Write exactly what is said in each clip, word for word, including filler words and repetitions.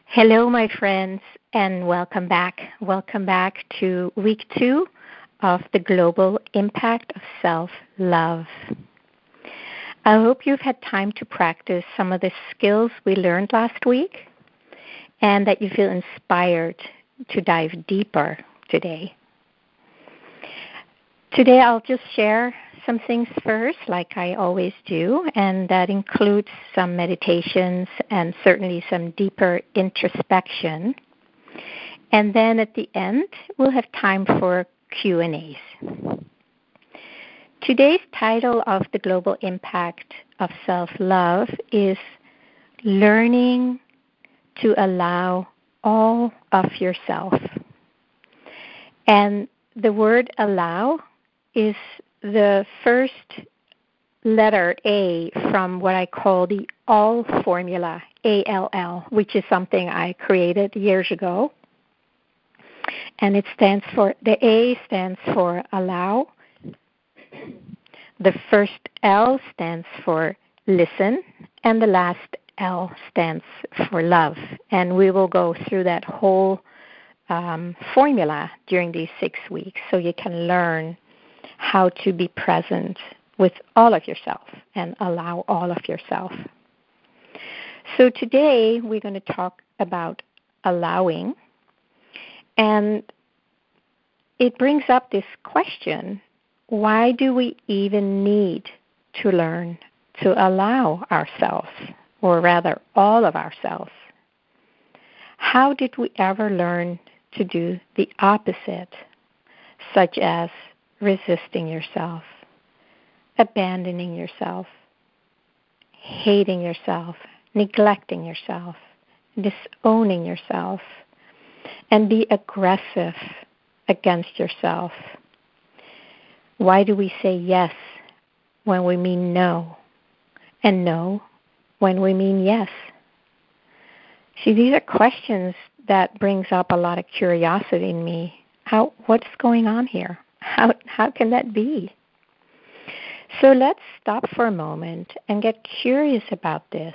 Hello, my friends, and welcome back. Welcome back to week two of the global impact of self-love. I hope you've had time to practice some of the skills we learned last week and that you feel inspired to dive deeper today. Today, I'll just share some things first, like I always do, and that includes some meditations and certainly some deeper introspection. And then at the end, we'll have time for Q and A's. Today's title of the global impact of self-love is Learning to Allow All of Yourself. And the word allow is the first letter A from what I call the ALL formula, A L L, which is something I created years ago. And it stands for, the A stands for allow. The first L stands for listen, and the last L stands for love. And we will go through that whole um, formula during these six weeks so you can learn how to be present with all of yourself and allow all of yourself. So today we're going to talk about allowing, and it brings up this question: why do we even need to learn to allow ourselves, or rather all of ourselves? How did we ever learn to do the opposite, such as resisting yourself, abandoning yourself, hating yourself, neglecting yourself, disowning yourself, and be aggressive against yourself? Why do we say yes when we mean no, and no when we mean yes? See, these are questions that brings up a lot of curiosity in me. How, what's going on here? How how can that be? So let's stop for a moment and get curious about this.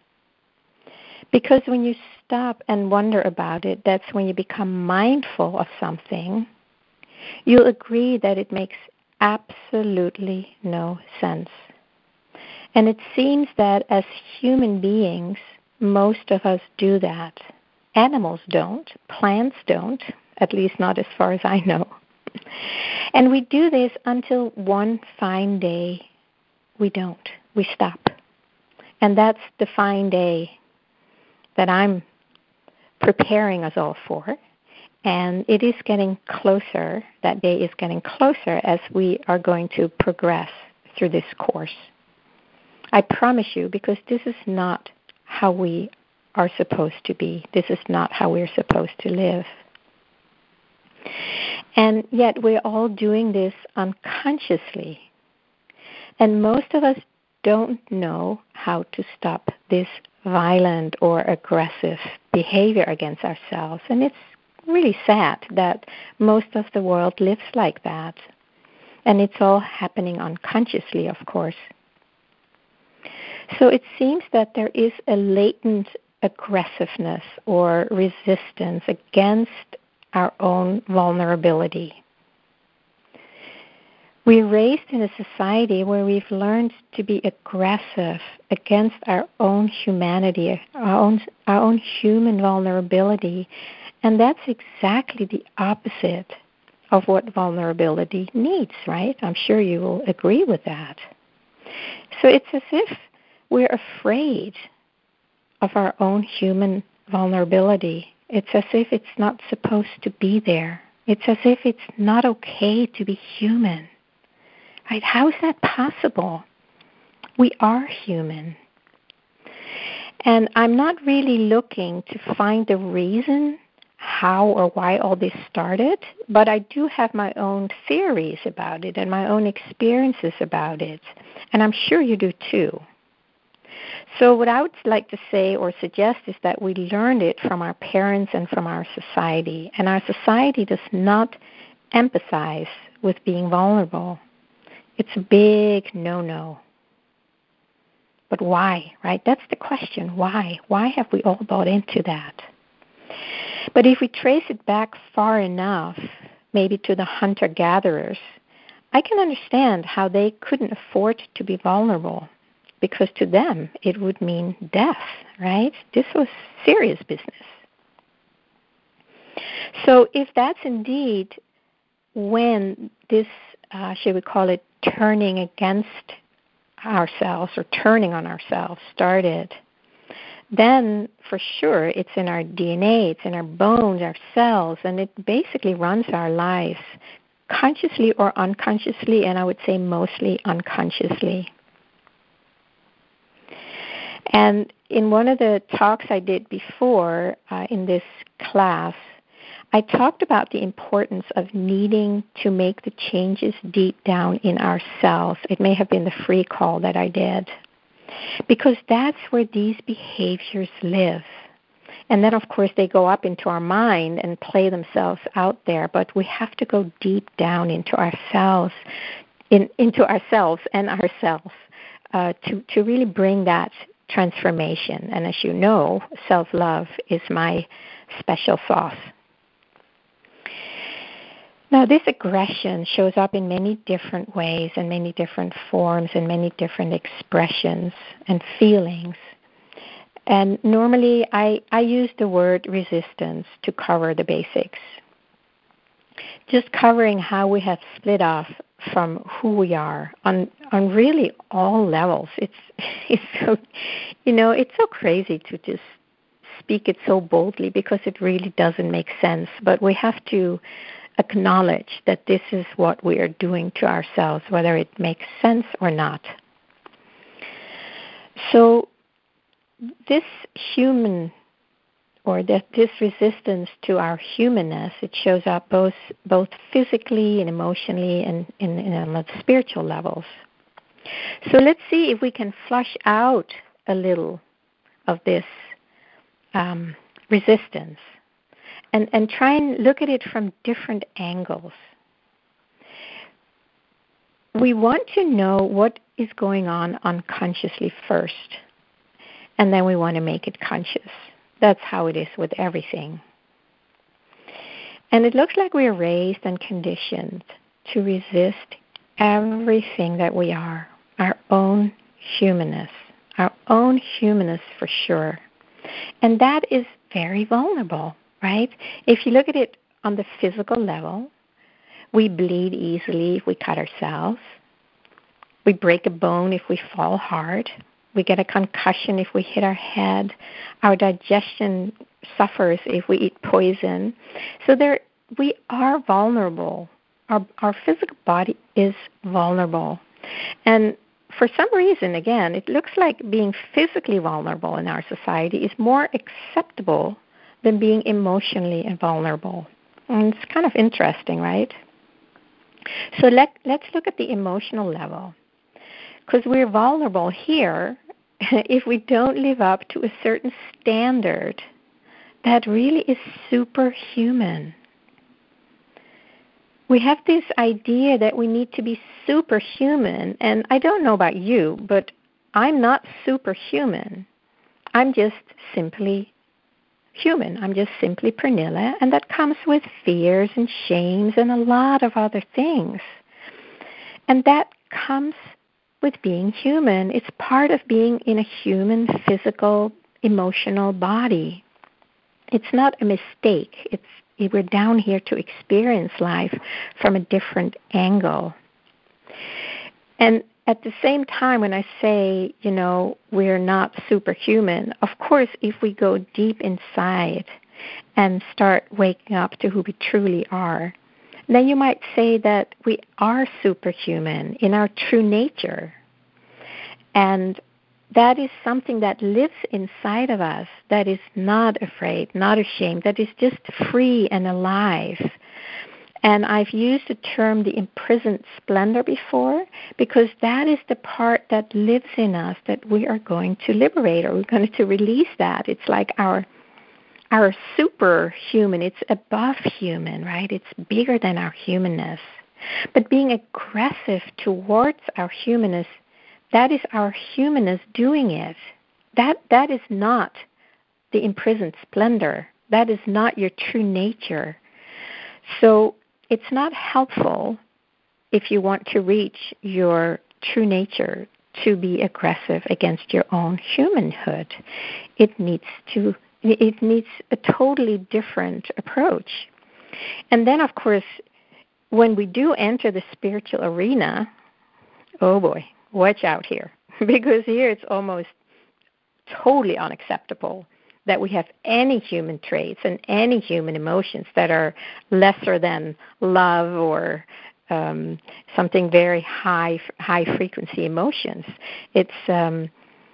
Because when you stop and wonder about it, that's when you become mindful of something. You'll agree that it makes absolutely no sense. And it seems that as human beings, most of us do that. Animals don't. Plants don't, at least not as far as I know. And we do this until one fine day we don't. We stop. And that's the fine day that I'm preparing us all for. And it is getting closer. That day is getting closer as we are going to progress through this course. I promise you, because this is not how we are supposed to be. This is not how we're supposed to live. And yet we're all doing this unconsciously. And most of us don't know how to stop this violent or aggressive behavior against ourselves. And it's really sad that most of the world lives like that. And it's all happening unconsciously, of course. So it seems that there is a latent aggressiveness or resistance against our own vulnerability. We're raised in a society where we've learned to be aggressive against our own humanity, our own, our own human vulnerability, and that's exactly the opposite of what vulnerability needs, right? I'm sure you will agree with that. So it's as if we're afraid of our own human vulnerability. It's as if it's not supposed to be there. It's as if it's not okay to be human. Right? How is that possible? We are human. And I'm not really looking to find the reason how or why all this started, but I do have my own theories about it and my own experiences about it. And I'm sure you do too. So what I would like to say or suggest is that we learned it from our parents and from our society. And our society does not empathize with being vulnerable. It's a big no-no. But why, right? That's the question. Why? Why have we all bought into that? But if we trace it back far enough, maybe to the hunter-gatherers, I can understand how they couldn't afford to be vulnerable, because to them it would mean death, right? This was serious business. So if that's indeed when this, uh, should we call it, turning against ourselves or turning on ourselves started, then for sure it's in our D N A, it's in our bones, our cells, and it basically runs our lives consciously or unconsciously, and I would say mostly unconsciously. And in one of the talks I did before uh, in this class, I talked about the importance of needing to make the changes deep down in ourselves. It may have been the free call that I did, because that's where these behaviors live. And then, of course, they go up into our mind and play themselves out there. But we have to go deep down into ourselves, in, into ourselves and ourselves, uh, to to really bring that transformation. And as you know, self-love is my special sauce. Now, this aggression shows up in many different ways and many different forms and many different expressions and feelings. And normally I, I use the word resistance to cover the basics, just covering how we have split off from who we are on on really all levels. It's it's so, you know, it's so crazy to just speak it so boldly, because it really doesn't make sense. But we have to acknowledge that this is what we are doing to ourselves, whether it makes sense or not. So this human, or that this resistance to our humanness, it shows up both both physically and emotionally and in, in, in on spiritual levels. So let's see if we can flush out a little of this um, resistance and, and try and look at it from different angles. We want to know what is going on unconsciously first, and then we want to make it conscious. That's how it is with everything. And it looks like we are raised and conditioned to resist everything that we are, our own humanness, our own humanness for sure. And that is very vulnerable, right? If you look at it on the physical level, we bleed easily if we cut ourselves. We break a bone if we fall hard. We get a concussion if we hit our head. Our digestion suffers if we eat poison. So there, we are vulnerable. Our, our physical body is vulnerable. And for some reason, again, it looks like being physically vulnerable in our society is more acceptable than being emotionally vulnerable. And it's kind of interesting, right? So let, let's look at the emotional level. Because we're vulnerable here if we don't live up to a certain standard that really is superhuman. We have this idea that we need to be superhuman, and I don't know about you, but I'm not superhuman. I'm just simply human. I'm just simply Pernilla, and that comes with fears and shames and a lot of other things. And that comes with being human. It's part of being in a human, physical, emotional body. It's not a mistake. It's we're down here to experience life from a different angle. And at the same time, when I say, you know, we're not superhuman, of course, if we go deep inside and start waking up to who we truly are, then you might say that we are superhuman in our true nature. And that is something that lives inside of us, that is not afraid, not ashamed, that is just free and alive. And I've used the term the imprisoned splendor before, because that is the part that lives in us that we are going to liberate, or we're going to release that. It's like our our superhuman, it's above human, right? It's bigger than our humanness. But being aggressive towards our humanness, that is our humanness doing it. That that is not the imprisoned splendor. That is not your true nature. So it's not helpful if you want to reach your true nature to be aggressive against your own humanhood. It needs to it needs a totally different approach. And then, of course, when we do enter the spiritual arena, oh boy, watch out here. Because here it's almost totally unacceptable that we have any human traits and any human emotions that are lesser than love or um, something very high, high frequency emotions. It's um,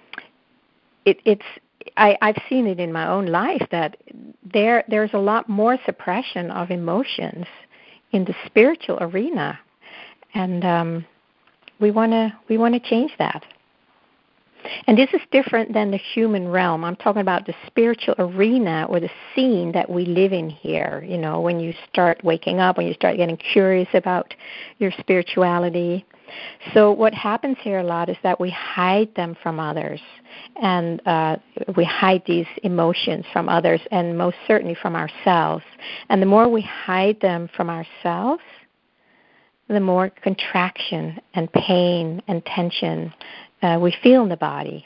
it, it's I, I've seen it in my own life that there there's a lot more suppression of emotions in the spiritual arena, and um, we want to we want to change that. And this is different than the human realm. I'm talking about the spiritual arena or the scene that we live in here. You know, when you start waking up, when you start getting curious about your spirituality. So what happens here a lot is that we hide them from others. And uh, we hide these emotions from others and most certainly from ourselves. And the more we hide them from ourselves, the more contraction and pain and tension uh, we feel in the body.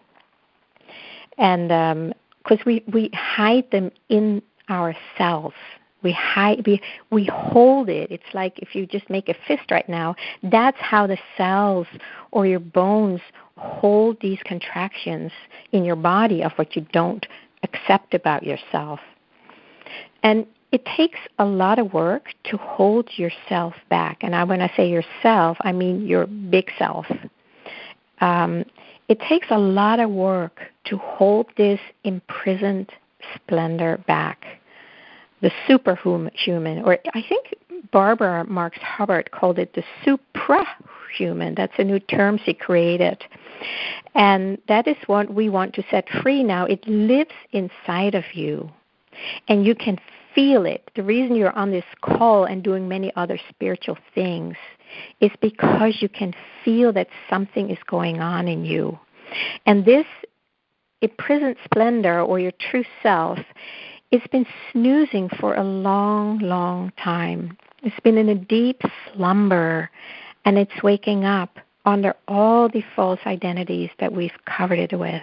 And because um, we, we hide them in ourselves. We hide, we, we hold it. It's like if you just make a fist right now, that's how the cells or your bones hold these contractions in your body of what you don't accept about yourself. And it takes a lot of work to hold yourself back. And I, when I say yourself, I mean your big self. Um, it takes a lot of work to hold this imprisoned splendor back. The superhuman, or I think Barbara Marx Hubbard called it the suprahuman. That's a new term she created. And that is what we want to set free now. It lives inside of you, and you can feel it. The reason you're on this call and doing many other spiritual things is because you can feel that something is going on in you. And this imprisoned splendor, or your true self, it's been snoozing for a long, long time. It's been in a deep slumber, and it's waking up under all the false identities that we've covered it with.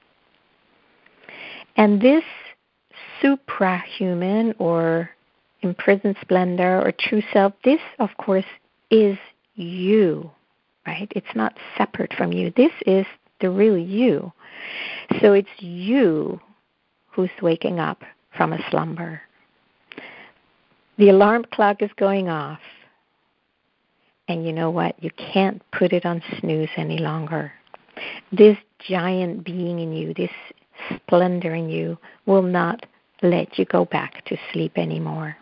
And this suprahuman, or imprisoned splendor, or true self, this, of course, is you, right? It's not separate from you. This is the real you. So it's you who's waking up from a slumber. The alarm clock is going off. And you know what? You can't put it on snooze any longer. This giant being in you, this splendor in you, will not let you go back to sleep anymore.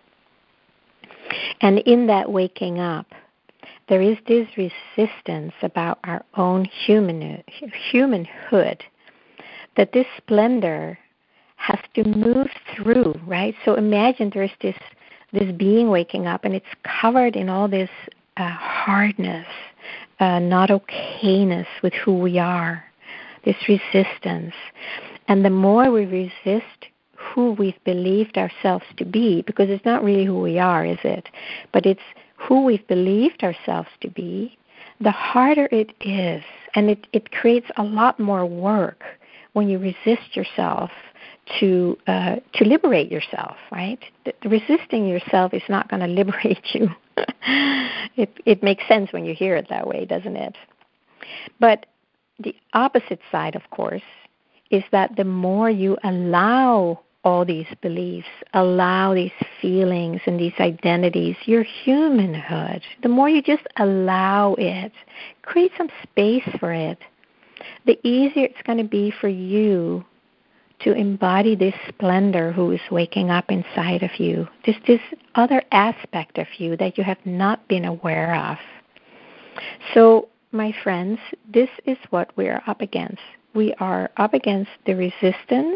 And in that waking up, there is this resistance about our own human, humanhood, that this splendor has to move through, right? So imagine there's this this being waking up, and it's covered in all this uh, hardness, uh, not okayness with who we are, this resistance. And the more we resist who we've believed ourselves to be, because it's not really who we are, is it? But it's who we've believed ourselves to be, the harder it is. And it, it creates a lot more work when you resist yourself to uh, to liberate yourself, right? The, the resisting yourself is not going to liberate you. it it makes sense when you hear it that way, doesn't it? But the opposite side, of course, is that the more you allow all these beliefs, allow these feelings and these identities, your humanhood, the more you just allow it, create some space for it, the easier it's going to be for you to embody this splendor who is waking up inside of you, this, this other aspect of you that you have not been aware of. So, my friends, this is what we are up against. We are up against the resistance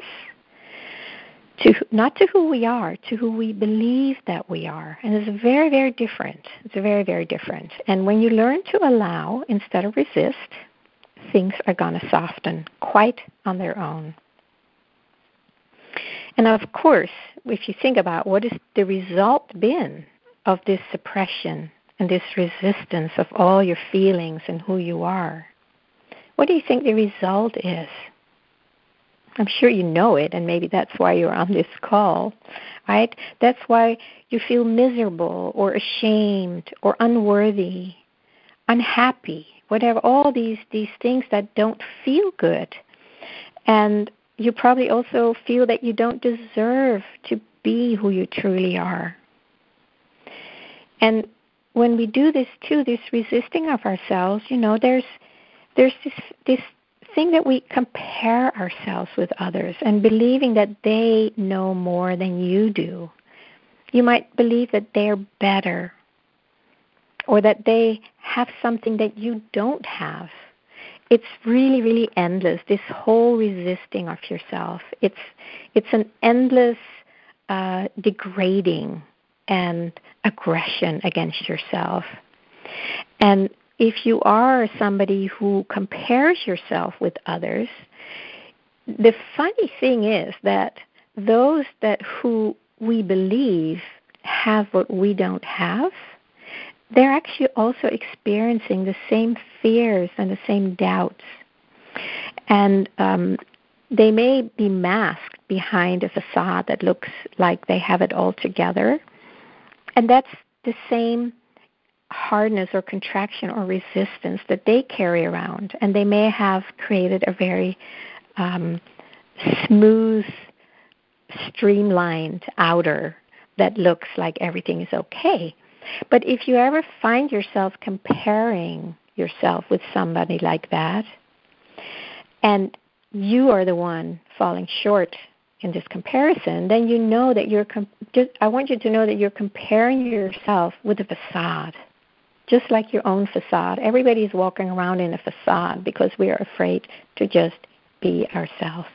to not to who we are, to who we believe that we are. And it's very, very different. It's very, very different. And when you learn to allow instead of resist, things are going to soften quite on their own. And of course, if you think about what has the result been of this suppression and this resistance of all your feelings and who you are, what do you think the result is? I'm sure you know it, and maybe that's why you're on this call, right? That's why you feel miserable or ashamed or unworthy, unhappy, whatever, all these, these things that don't feel good. And you probably also feel that you don't deserve to be who you truly are. And when we do this too, this resisting of ourselves, you know, there's there's this this thing that we compare ourselves with others and believing that they know more than you do. You might believe that they're better or that they have something that you don't have. It's really, really endless, this whole resisting of yourself. It's it's an endless uh, degrading and aggression against yourself. And if you are somebody who compares yourself with others, the funny thing is that those that who we believe have what we don't have, they're actually also experiencing the same fears and the same doubts. And um, they may be masked behind a facade that looks like they have it all together. And that's the same hardness or contraction or resistance that they carry around. And they may have created a very um, smooth, streamlined outer that looks like everything is okay. But if you ever find yourself comparing yourself with somebody like that, and you are the one falling short in this comparison, then you know that you're, com- just, I want you to know that you're comparing yourself with a facade, just like your own facade. Everybody's walking around in a facade because we are afraid to just be ourselves.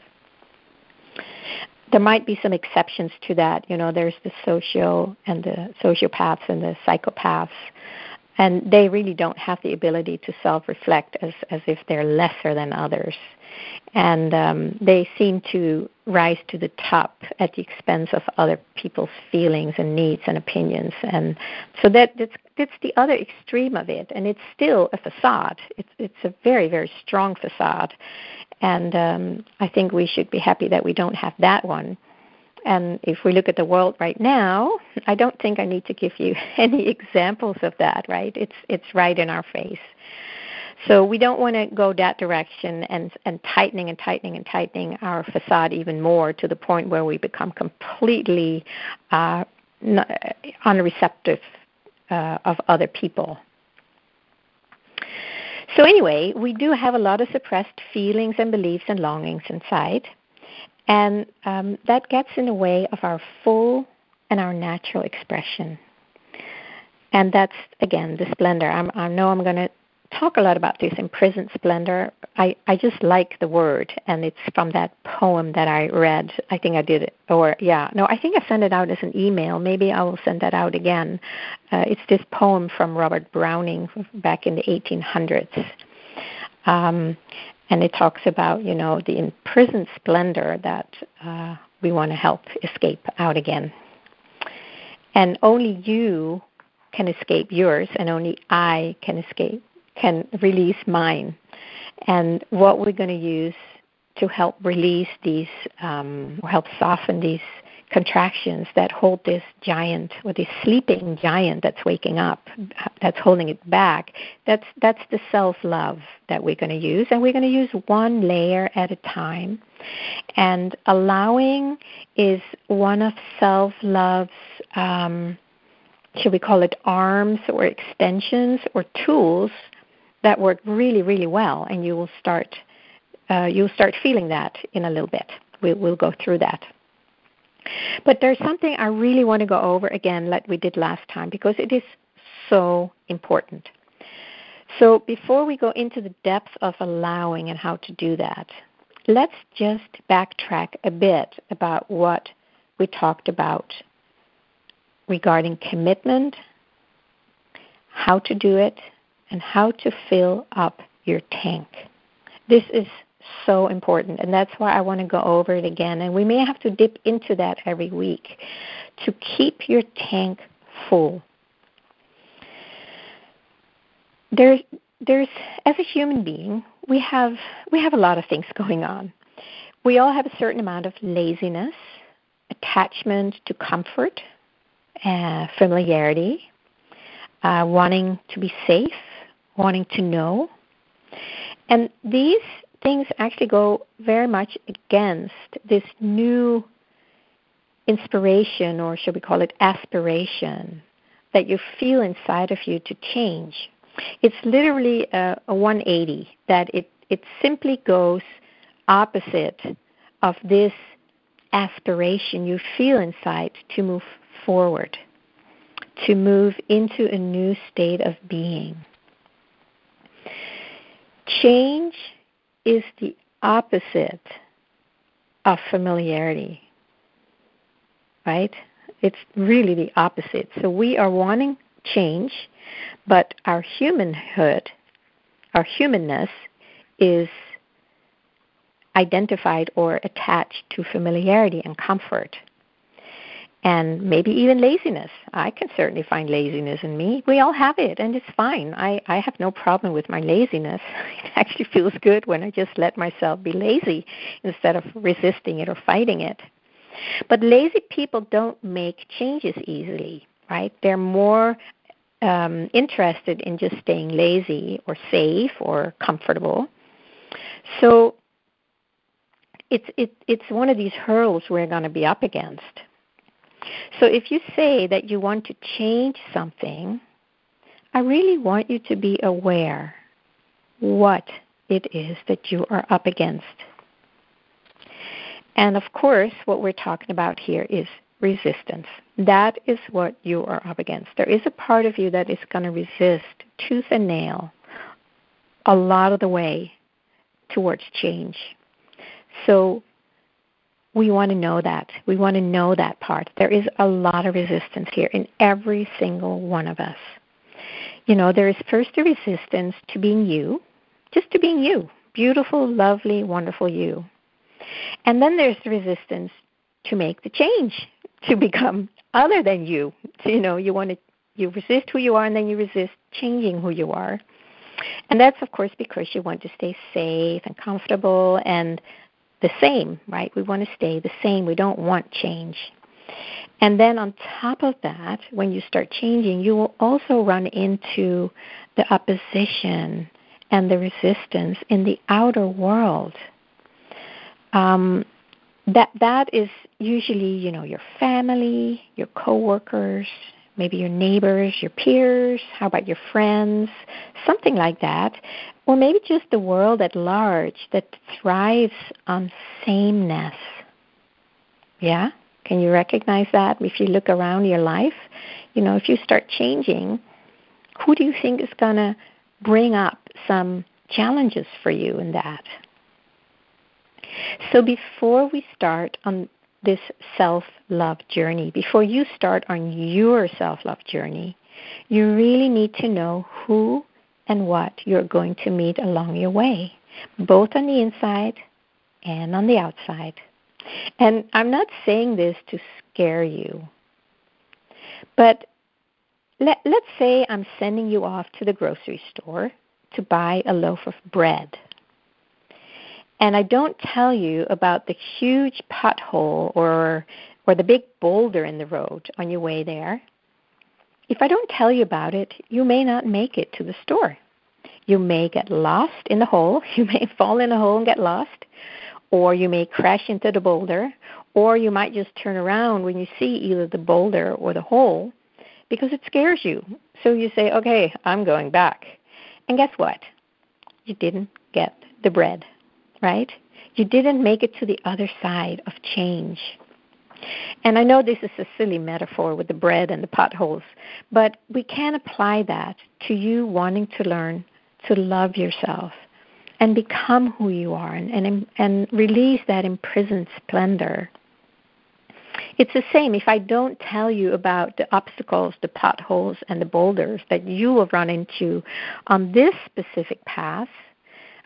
There might be some exceptions to that. You know, there's the socio and the sociopaths and the psychopaths, and they really don't have the ability to self-reflect as, as if they're lesser than others. And um, they seem to rise to the top at the expense of other people's feelings and needs and opinions. And so that that's, that's the other extreme of it. And it's still a facade. It's, it's a very, very strong facade. And um, I think we should be happy that we don't have that one. And if we look at the world right now, I don't think I need to give you any examples of that, right? It's it's right in our face. So we don't want to go that direction and, and tightening and tightening and tightening our facade even more to the point where we become completely uh, unreceptive uh, of other people. So anyway, we do have a lot of suppressed feelings and beliefs and longings inside, and um, that gets in the way of our full and our natural expression. And that's, again, the splendor. I'm, I know I'm going to talk a lot about this imprisoned splendor. I, I just like the word, and it's from that poem that I read. I think I did it, or yeah, no, I think I sent it out as an email. Maybe I will send that out again. Uh, it's this poem from Robert Browning back in the eighteen hundreds. Um, and it talks about, you know, the imprisoned splendor that uh, we want to help escape out again. And only you can escape yours, and only I can escape can release mine. And what we're going to use to help release these, um, or help soften these contractions that hold this giant, or this sleeping giant that's waking up, that's holding it back, that's that's the self-love that we're going to use. And we're going to use one layer at a time. And allowing is one of self-love's, um, should we call it arms or extensions or tools that work really, really well, and you will start uh, you'll start feeling that in a little bit. We'll, we'll go through that. But there's something I really want to go over again, like we did last time, because it is so important. So before we go into the depth of allowing and how to do that, let's just backtrack a bit about what we talked about regarding commitment, how to do it, and how to fill up your tank. This is so important. And that's why I want to go over it again. And we may have to dip into that every week to keep your tank full. There's, there's, as a human being, we have we have a lot of things going on. We all have a certain amount of laziness, attachment to comfort, uh, familiarity, uh, wanting to be safe, wanting to know. And these things actually go very much against this new inspiration, or should we call it aspiration, that you feel inside of you to change. It's literally a, a one eighty, that it, it simply goes opposite of this aspiration you feel inside to move forward, to move into a new state of being. Change is the opposite of familiarity, right? It's really the opposite. So we are wanting change, but our humanhood, our humanness is identified or attached to familiarity and comfort. And maybe even laziness. I can certainly find laziness in me. We all have it, and it's fine. I, I have no problem with my laziness. It actually feels good when I just let myself be lazy instead of resisting it or fighting it. But lazy people don't make changes easily, right? They're more um, interested in just staying lazy or safe or comfortable. So it's it, it's one of these hurdles we're going to be up against. So if you say that you want to change something, I really want you to be aware what it is that you are up against. And of course, what we're talking about here is resistance. That is what you are up against. There is a part of you that is going to resist tooth and nail a lot of the way towards change. So we want to know that. We want to know that part. There is a lot of resistance here in every single one of us. You know, there is first a resistance to being you, just to being you, beautiful, lovely, wonderful you. And then there's the resistance to make the change, to become other than you. So, you know, you want to, you resist who you are, and then you resist changing who you are. And that's, of course, because you want to stay safe and comfortable and the same, right? We want to stay the same. We don't want change. And then on top of that, when you start changing, you will also run into the opposition and the resistance in the outer world. Um, that that is usually, you know, your family, your coworkers, maybe your neighbors, your peers, how about your friends, something like that. Or maybe just the world at large that thrives on sameness. Yeah? Can you recognize that? If you look around your life, you know, if you start changing, who do you think is going to bring up some challenges for you in that? So before we start on this self-love journey, before you start on your self-love journey, you really need to know who and what you're going to meet along your way, both on the inside and on the outside. And I'm not saying this to scare you, but let, let's say I'm sending you off to the grocery store to buy a loaf of bread. And I don't tell you about the huge pothole or or the big boulder in the road on your way there. If I don't tell you about it, you may not make it to the store. You may get lost in the hole. You may fall in a hole and get lost. Or you may crash into the boulder. Or you might just turn around when you see either the boulder or the hole because it scares you. So you say, okay, I'm going back. And guess what? You didn't get the bread. Right? You didn't make it to the other side of change. And I know this is a silly metaphor with the bread and the potholes, but we can apply that to you wanting to learn to love yourself and become who you are and, and, and release that imprisoned splendor. It's the same if I don't tell you about the obstacles, the potholes, and the boulders that you will run into on this specific path.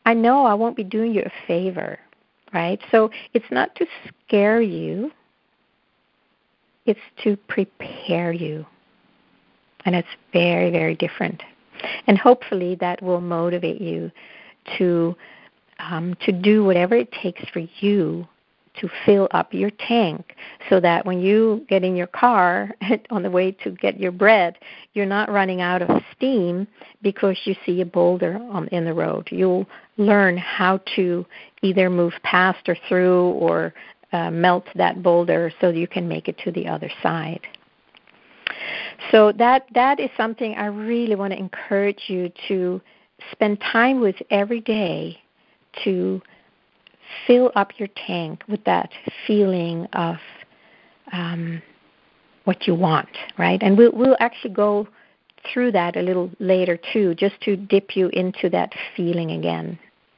I know I won't be doing you a favor, right? So it's not to scare you. It's to prepare you. And it's very, very different. And hopefully that will motivate you to um, to do whatever it takes for you to fill up your tank, so that when you get in your car on the way to get your bread, you're not running out of steam because you see a boulder on, in the road. You'll learn how to either move past or through or uh, melt that boulder so you can make it to the other side. So that that is something I really want to encourage you to spend time with every day, to fill up your tank with that feeling of um, what you want, right? And we'll, we'll actually go through that a little later too, just to dip you into that feeling again.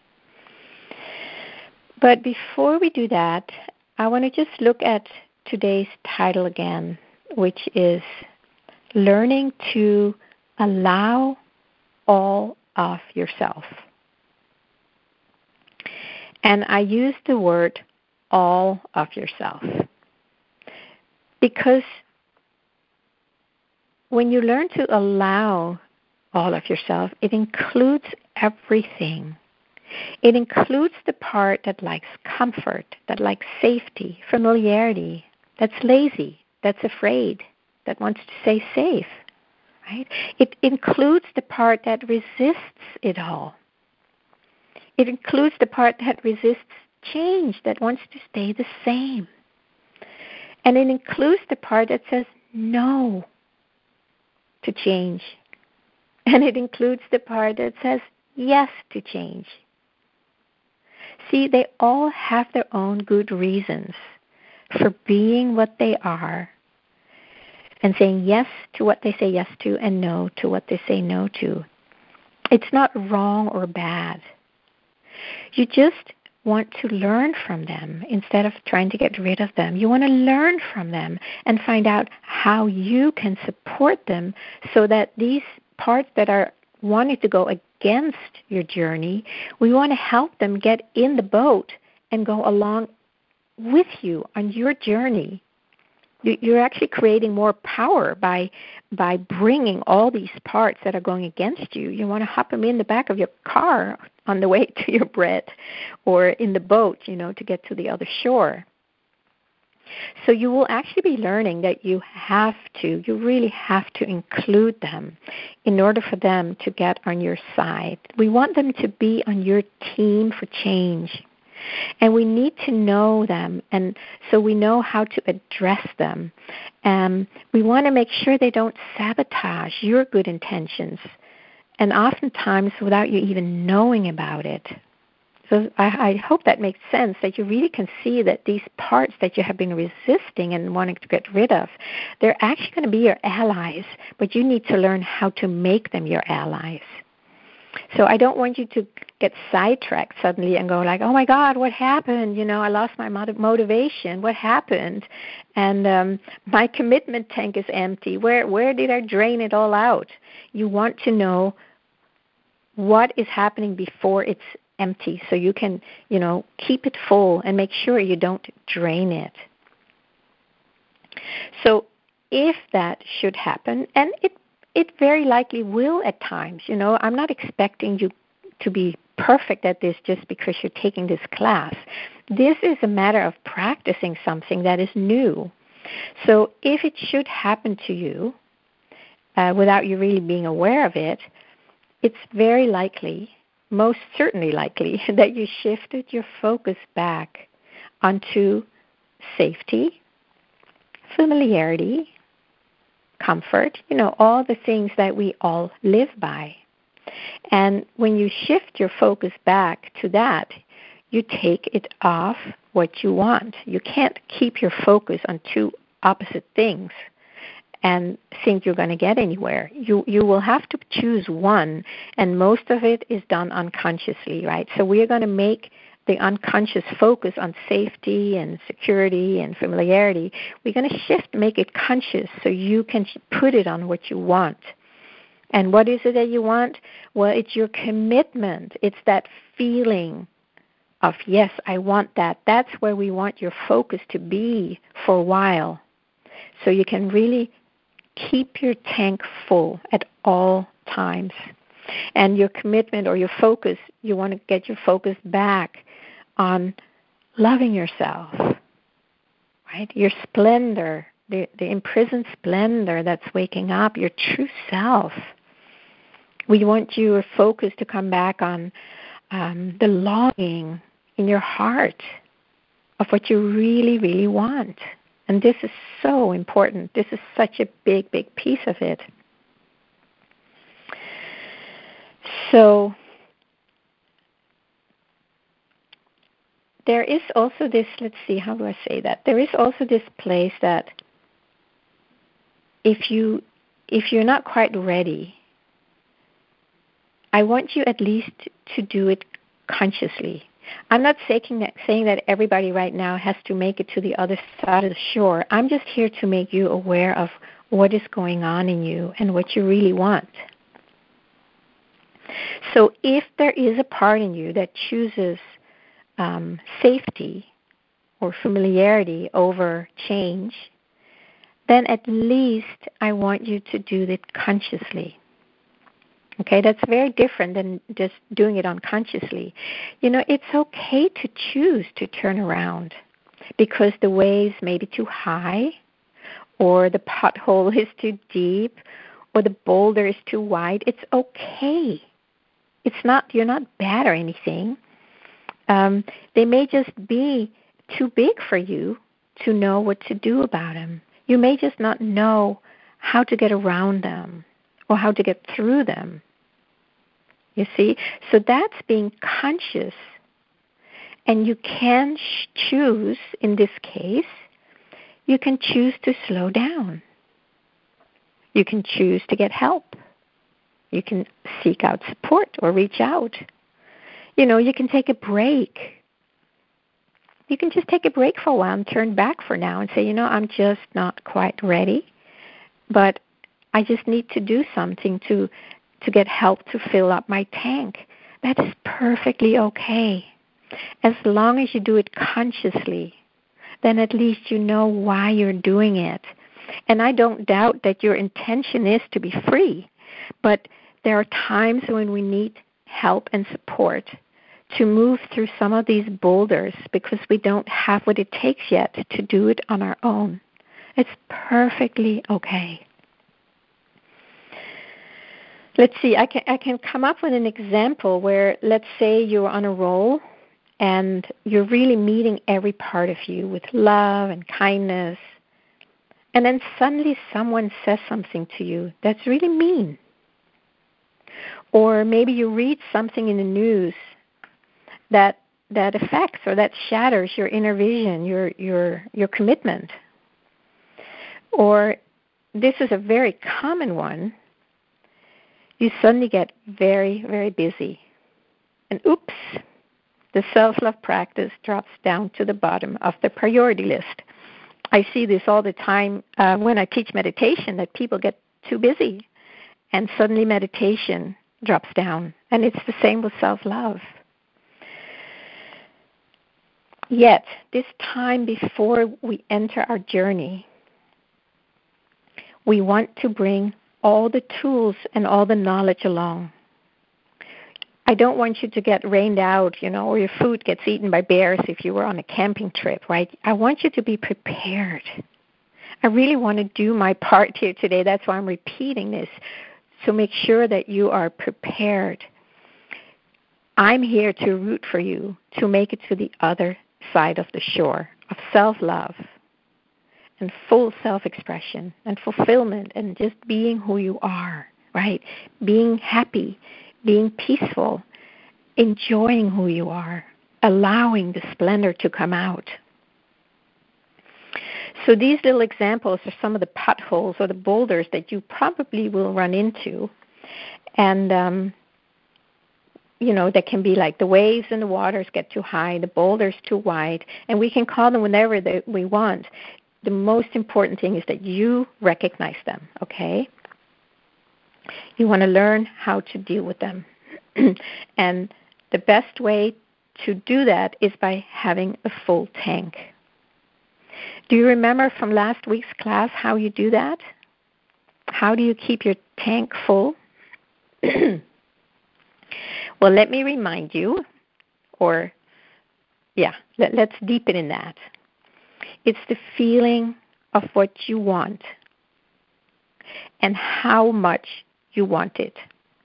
But before we do that, I want to just look at today's title again, which is Learning to Allow All of Yourself. And I use the word all of yourself because when you learn to allow all of yourself, it includes everything. It includes the part that likes comfort, that likes safety, familiarity, that's lazy, that's afraid, that wants to stay safe, right? It includes the part that resists it all. It includes the part that resists change, that wants to stay the same. And it includes the part that says no to change. And it includes the part that says yes to change. See, they all have their own good reasons for being what they are and saying yes to what they say yes to and no to what they say no to. It's not wrong or bad. You just want to learn from them instead of trying to get rid of them. You want to learn from them and find out how you can support them so that these parts that are wanting to go against your journey, we want to help them get in the boat and go along with you on your journey. You're actually creating more power by by bringing all these parts that are going against you. You want to hop them in the back of your car on the way to your bread, or in the boat, you know, to get to the other shore. So you will actually be learning that you have to, you really have to include them in order for them to get on your side. We want them to be on your team for change. And we need to know them, and so we know how to address them. Um, we want to make sure they don't sabotage your good intentions, and oftentimes without you even knowing about it. So I, I hope that makes sense, that you really can see that these parts that you have been resisting and wanting to get rid of, they're actually going to be your allies, but you need to learn how to make them your allies. So I don't want you to get sidetracked suddenly and go like, oh, my God, what happened? You know, I lost my motivation. What happened? And um, my commitment tank is empty. Where where did I drain it all out? You want to know what is happening before it's empty so you can, you know, keep it full and make sure you don't drain it. So if that should happen, and it It very likely will at times. You know, I'm not expecting you to be perfect at this just because you're taking this class. This is a matter of practicing something that is new. So if it should happen to you uh, without you really being aware of it, it's very likely, most certainly likely, that you shifted your focus back onto safety, familiarity, comfort, you know, all the things that we all live by. And when you shift your focus back to that, you take it off what you want. You can't keep your focus on two opposite things and think you're going to get anywhere. You you will have to choose one, and most of it is done unconsciously, right? So we're going to make the unconscious focus on safety and security and familiarity. We're going to shift, make it conscious so you can put it on what you want. And what is it that you want? Well, it's your commitment. It's that feeling of, yes, I want that. That's where we want your focus to be for a while. So you can really keep your tank full at all times. And your commitment or your focus, you want to get your focus back on loving yourself, right? Your splendor, the, the imprisoned splendor that's waking up, your true self. We want your focus to come back on um, the longing in your heart of what you really, really want. And this is so important. This is such a big, big piece of it. So there is also this, let's see, how do I say that? There is also this place that if you if you're not quite ready, I want you at least to do it consciously. I'm not saying that, saying that everybody right now has to make it to the other side of the shore. I'm just here to make you aware of what is going on in you and what you really want. So if there is a part in you that chooses um, safety or familiarity over change, then at least I want you to do it consciously. Okay, that's very different than just doing it unconsciously. You know, it's okay to choose to turn around because the waves may be too high, or the pothole is too deep, or the boulder is too wide. It's okay. It's not, you're not bad or anything. Um, they may just be too big for you to know what to do about them. You may just not know how to get around them or how to get through them. You see? So that's being conscious. And you can sh- choose, in this case, you can choose to slow down. You can choose to get help. You can seek out support or reach out. You know, you can take a break. You can just take a break for a while and turn back for now and say, you know, I'm just not quite ready, but I just need to do something to to get help to fill up my tank. That is perfectly okay. As long as you do it consciously, then at least you know why you're doing it. And I don't doubt that your intention is to be free, but there are times when we need help and support to move through some of these boulders because we don't have what it takes yet to do it on our own. It's perfectly okay. Let's see, I can I can come up with an example where, let's say you're on a roll and you're really meeting every part of you with love and kindness, and then suddenly someone says something to you that's really mean. Or maybe you read something in the news that that affects or that shatters your inner vision, your your your commitment. Or this is a very common one. You suddenly get very, very busy. And oops, the self-love practice drops down to the bottom of the priority list. I see this all the time uh, when I teach meditation, that people get too busy and suddenly meditation drops down. And it's the same with self-love. Yet, this time before we enter our journey, we want to bring all the tools and all the knowledge along. I don't want you to get rained out, you know, or your food gets eaten by bears if you were on a camping trip, right? I want you to be prepared. I really want to do my part here today. That's why I'm repeating this, to make sure that you are prepared. I'm here to root for you to make it to the other side of the shore of self-love and full self-expression and fulfillment and just being who you are, right? Being happy, being peaceful, enjoying who you are, allowing the splendor to come out. So these little examples are some of the potholes or the boulders that you probably will run into. And, um, you know, that can be like the waves and the waters get too high, the boulders too wide, and we can call them whenever they, we want. The most important thing is that you recognize them, okay? You want to learn how to deal with them. And the best way to do that is by having a full tank. Do you remember from last week's class how you do that? How do you keep your tank full? Well, let me remind you, or yeah, let, let's deepen in that. It's the feeling of what you want and how much you want it.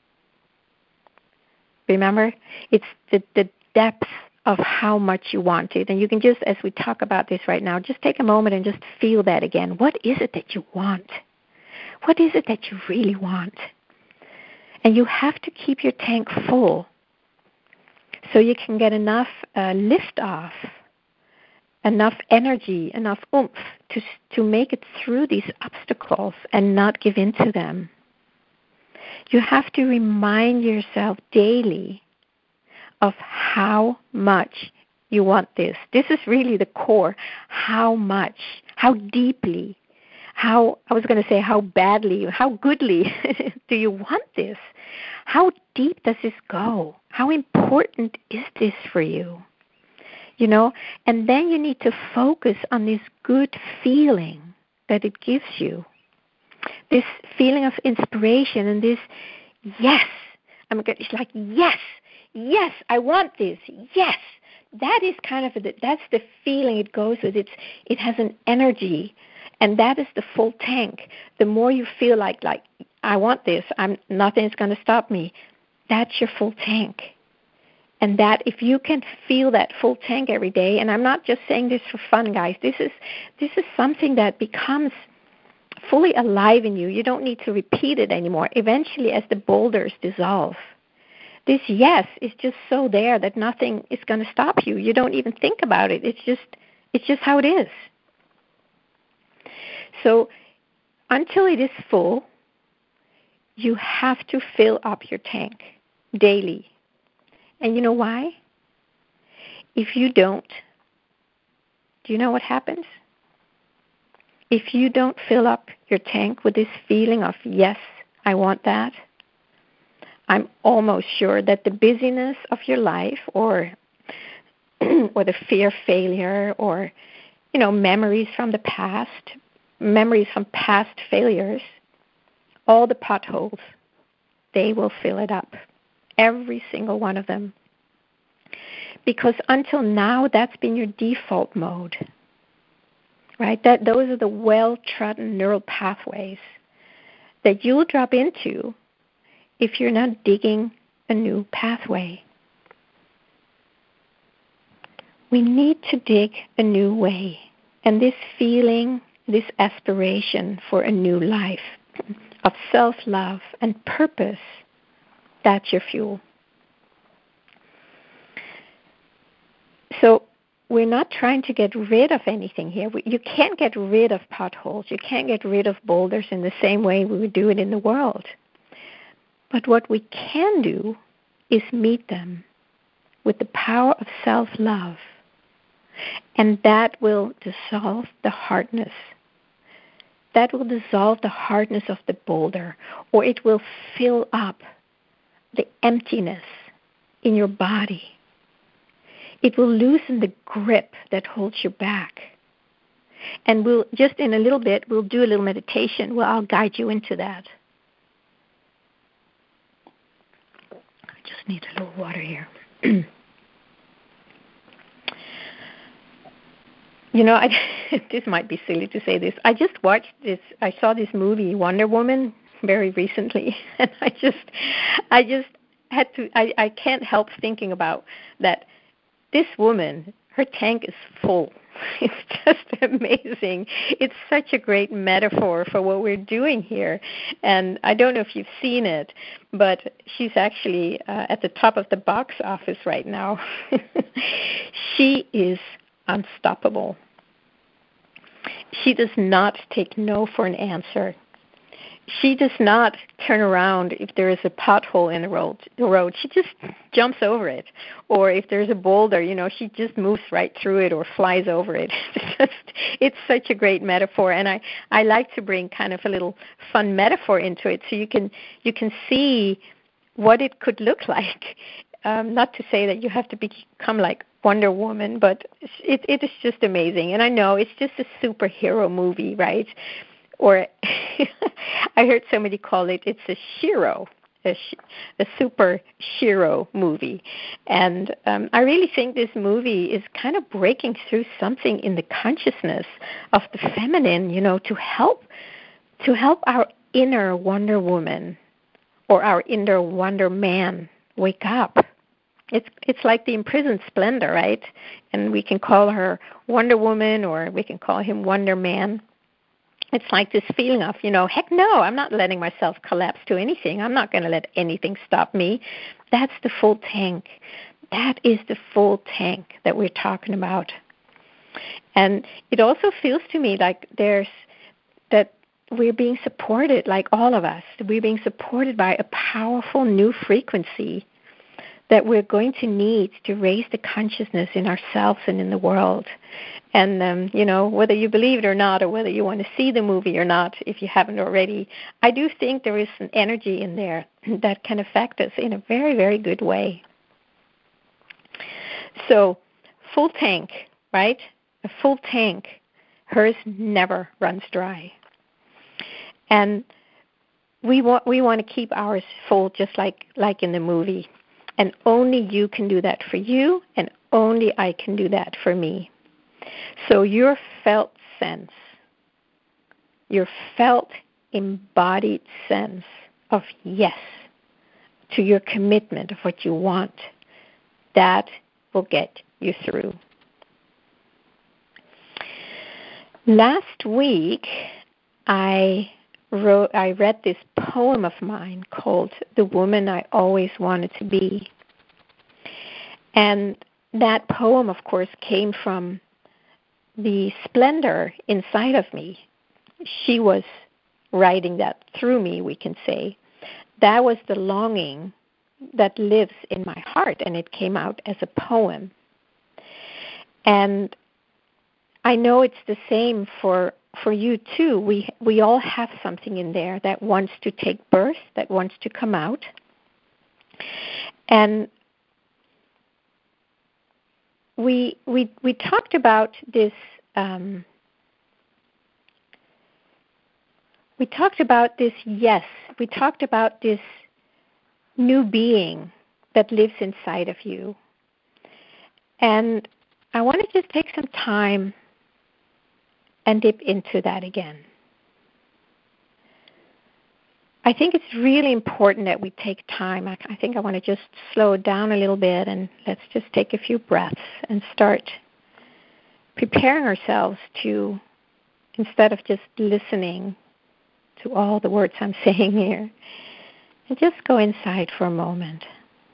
Remember, it's the, the depth of how much you want it. And you can just, as we talk about this right now, just take a moment and just feel that again. What is it that you want? What is it that you really want? And you have to keep your tank full so you can get enough uh, lift off, enough energy, enough oomph to to make it through these obstacles and not give in to them. You have to remind yourself daily of how much you want this. This is really the core. How much, how deeply, how, I was going to say how badly, how goodly do you want this? How deep does this go? How important is this for you? You know, and then you need to focus on this good feeling that it gives you. This feeling of inspiration and this, yes, I'm going it's like, yes, yes, I want this, yes. That is kind of, the, that's the feeling it goes with. It's, it has an energy, and that is the full tank. The more you feel like, like I want this, I'm nothing's going to stop me, that's your full tank. And that if you can feel that full tank every day, and I'm not just saying this for fun, guys, this is this is something that becomes fully alive in you. You don't need to repeat it anymore. Eventually, as the boulders dissolve, this yes is just so there that nothing is going to stop you. You don't even think about it. It's just it's just how it is. So until it is full, you have to fill up your tank daily. And you know why? If you don't, do you know what happens? If you don't fill up your tank with this feeling of, yes, I want that, I'm almost sure that the busyness of your life or or the fear of failure or, you know, memories from the past, memories from past failures, all the potholes, they will fill it up. Every single one of them. Because until now, that's been your default mode. Right? That those are the well-trodden neural pathways that you'll drop into if you're not digging a new pathway. We need to dig a new way. And this feeling, this aspiration for a new life of self-love and purpose, that's your fuel. So we're not trying to get rid of anything here. We, you can't get rid of potholes. You can't get rid of boulders in the same way we would do it in the world. But what we can do is meet them with the power of self-love. And that will dissolve the hardness. That will dissolve the hardness of the boulder, or it will fill up the emptiness in your body. It will loosen the grip that holds you back. And we'll just in a little bit, we'll do a little meditation where I'll guide you into that. I just need a little water here. You know, I, this might be silly to say this. I just watched this. I saw this movie, Wonder Woman, very recently, and I just, I just had to. I, I can't help thinking about that. This woman, her tank is full. It's just amazing. It's such a great metaphor for what we're doing here. And I don't know if you've seen it, but she's actually uh, at the top of the box office right now. She is unstoppable. She does not take no for an answer. she does not turn around if there is a pothole in the road. The road, she just jumps over it. Or if there's a boulder, you know, she just moves right through it or flies over it. It's just, it's such a great metaphor, and I, I like to bring kind of a little fun metaphor into it, so you can you can see what it could look like. Um, not to say that you have to become like Wonder Woman, but it, it is just amazing. And I know it's just a superhero movie, right? Or I heard somebody call it, it's a shiro, a, sh- a super shiro movie. And um, I really think this movie is kind of breaking through something in the consciousness of the feminine, you know, to help to help our inner Wonder Woman or our inner Wonder Man wake up. It's it's like the imprisoned Splendor, right? And we can call her Wonder Woman, or we can call him Wonder Man. It's like this feeling of, you know, heck no, I'm not letting myself collapse to anything. I'm not going to let anything stop me. That's the full tank. That is the full tank that we're talking about. And it also feels to me like there's that we're being supported, like all of us, we're being supported by a powerful new frequency that we're going to need to raise the consciousness in ourselves and in the world. And, um, you know, whether you believe it or not, or whether you want to see the movie or not, if you haven't already, I do think there is an energy in there that can affect us in a very, very good way. So, full tank, right? A full tank. Hers never runs dry. And we want we want to keep ours full, just like like in the movie. And only you can do that for you, and only I can do that for me. So your felt sense, your felt embodied sense of yes to your commitment of what you want, that will get you through. Last week, I wrote, I read this poem of mine called "The Woman I Always Wanted to Be." And that poem, of course, came from the splendor inside of me. She was writing that through me, we can say. That was the longing that lives in my heart, and it came out as a poem. And I know it's the same for for you too. We we all have something in there that wants to take birth, that wants to come out. And we we we talked about this. Um, we talked about this. Yes, we talked about this new being that lives inside of you. And I want to just take some time and dip into that again. I think it's really important that we take time. I, I think I want to just slow it down a little bit, and let's just take a few breaths and start preparing ourselves to, instead of just listening to all the words I'm saying here, and just go inside for a moment.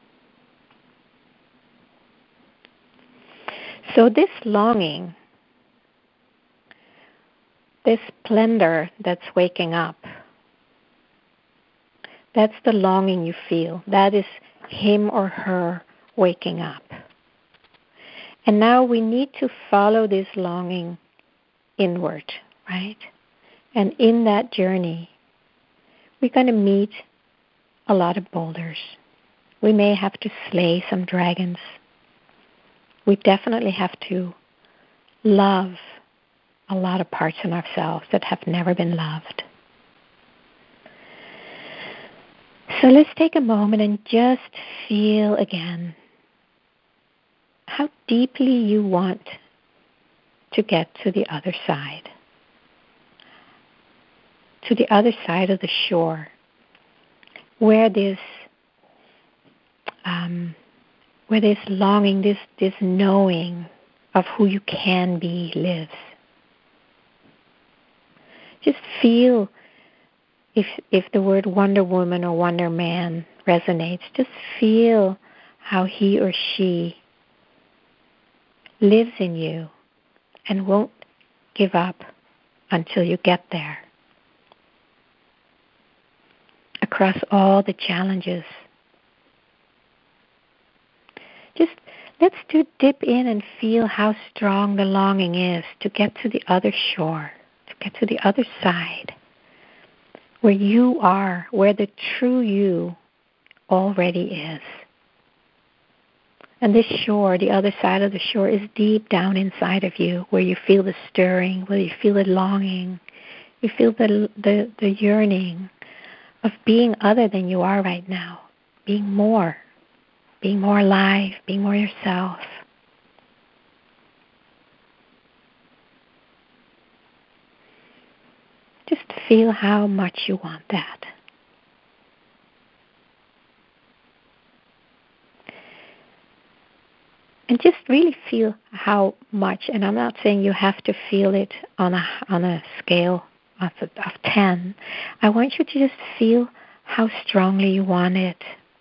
So this longing, this splendor that's waking up, that's the longing you feel. That is him or her waking up. And now we need to follow this longing inward, right? And in that journey, we're going to meet a lot of boulders. We may have to slay some dragons. We definitely have to love a lot of parts in ourselves that have never been loved. So let's take a moment and just feel again how deeply you want to get to the other side, to the other side of the shore, where this, um, where this longing, this this knowing of who you can be lives. Just feel if if the word Wonder Woman or Wonder Man resonates. Just feel how he or she lives in you and won't give up until you get there. across all the challenges. Just let's do dip in and feel how strong the longing is to get to the other shore, to get to the other side, where you are, where the true you already is. And this shore, the other side of the shore, is deep down inside of you, where you feel the stirring, where you feel the longing, you feel the, the, the yearning of being other than you are right now, being more, being more alive, being more yourself. Just feel how much you want that. And just really feel how much, and I'm not saying you have to feel it on a on a scale of, of ten. I want you to just feel how strongly you want it.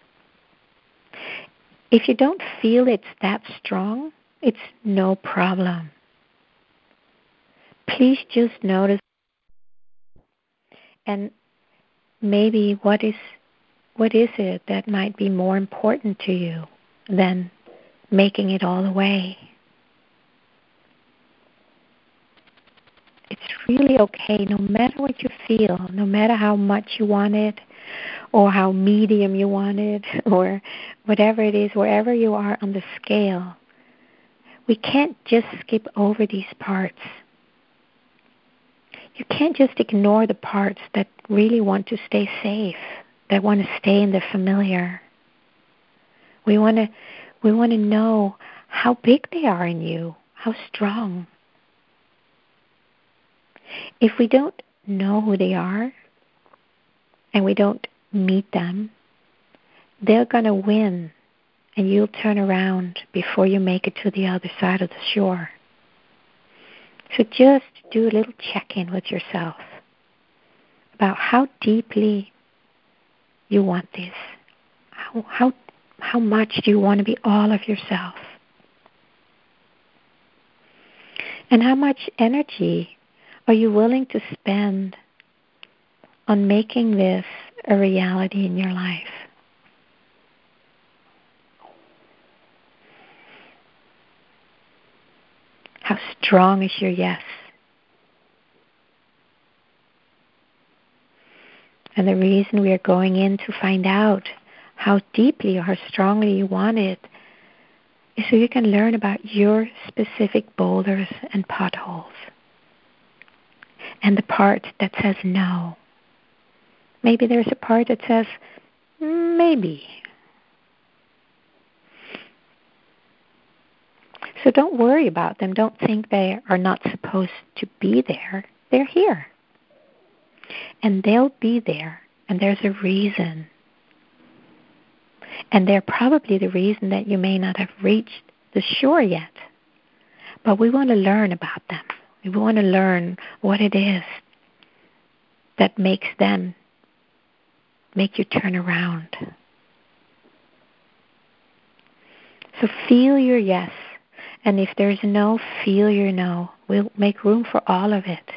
If you don't feel it's that strong, it's no problem. Please just notice, and maybe what is what is it that might be more important to you than making it all away. It's really okay, no matter what you feel, no matter how much you want it, or how medium you want it, or whatever it is, wherever you are on the scale. We can't just skip over these parts. You can't just ignore the parts that really want to stay safe, that want to stay in the familiar. We want to We want to know how big they are in you, how strong. If we don't know who they are and we don't meet them, they're going to win and you'll turn around before you make it to the other side of the shore. So just do a little check-in with yourself about how deeply you want this, how, how How much do you want to be all of yourself? And how much energy are you willing to spend on making this a reality in your life? How strong is your yes? And the reason we are going in to find out how deeply or how strongly you want it is so you can learn about your specific boulders and potholes and the part that says no. Maybe there's a part that says maybe. So don't worry about them. Don't think they are not supposed to be there. They're here. And they'll be there. And there's a reason. And they're probably the reason that you may not have reached the shore yet. But we want to learn about them. We want to learn what it is that makes them make you turn around. So feel your yes. And if there's no, feel your no. We'll make room for all of it.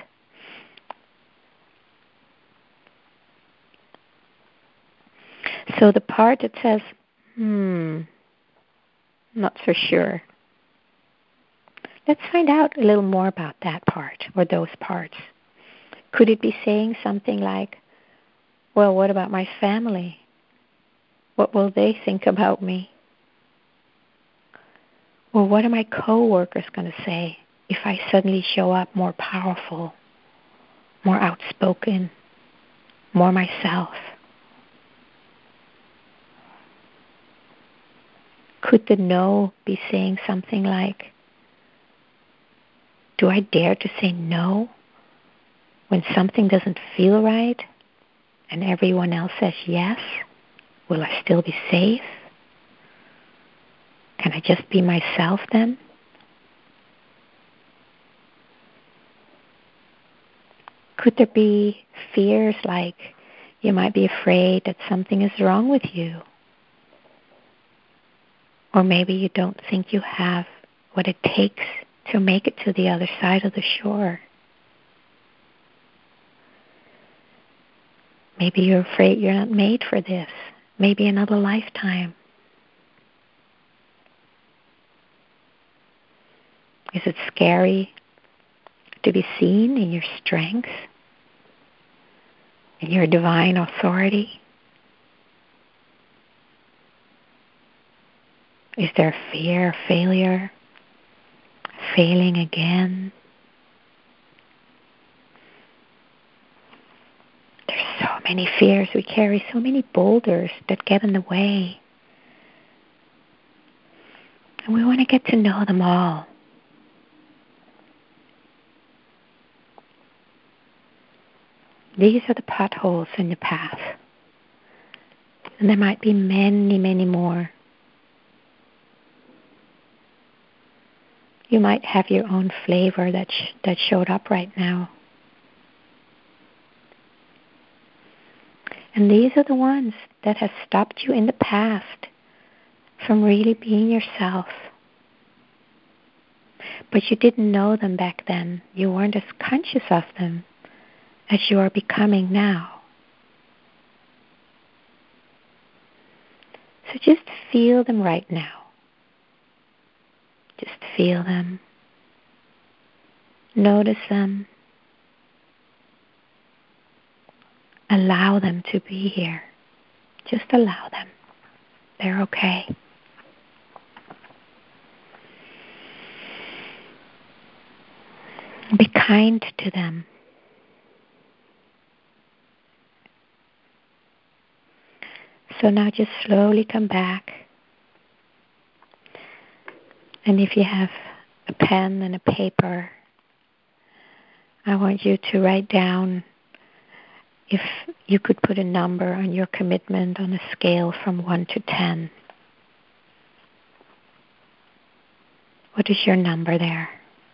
So the part that says, hmm, not so sure. Let's find out a little more about that part or those parts. Could it be saying something like, well, what about my family? What will they think about me? Or what are my coworkers going to say if I suddenly show up more powerful, more outspoken, more myself? Could the no be saying something like, do I dare to say no when something doesn't feel right and everyone else says yes? Will I still be safe? Can I just be myself then? Could there be fears like you might be afraid that something is wrong with you? Or maybe you don't think you have what it takes to make it to the other side of the shore. Maybe you're afraid you're not made for this. Maybe another lifetime. Is it scary to be seen in your strength, in your divine authority? Is there fear of failure, failing again? There's so many fears. We carry so many boulders that get in the way. And we want to get to know them all. These are the potholes in the path. And there might be many, many more. You might have your own flavor that sh- that showed up right now. And these are the ones that have stopped you in the past from really being yourself. But you didn't know them back then. You weren't as conscious of them as you are becoming now. So just feel them right now. Just feel them. Notice them. Allow them to be here. Just allow them. They're okay. Be kind to them. So now just slowly come back. And if you have a pen and a paper, I want you to write down if you could put a number on your commitment on a scale from one to ten. What is your number there?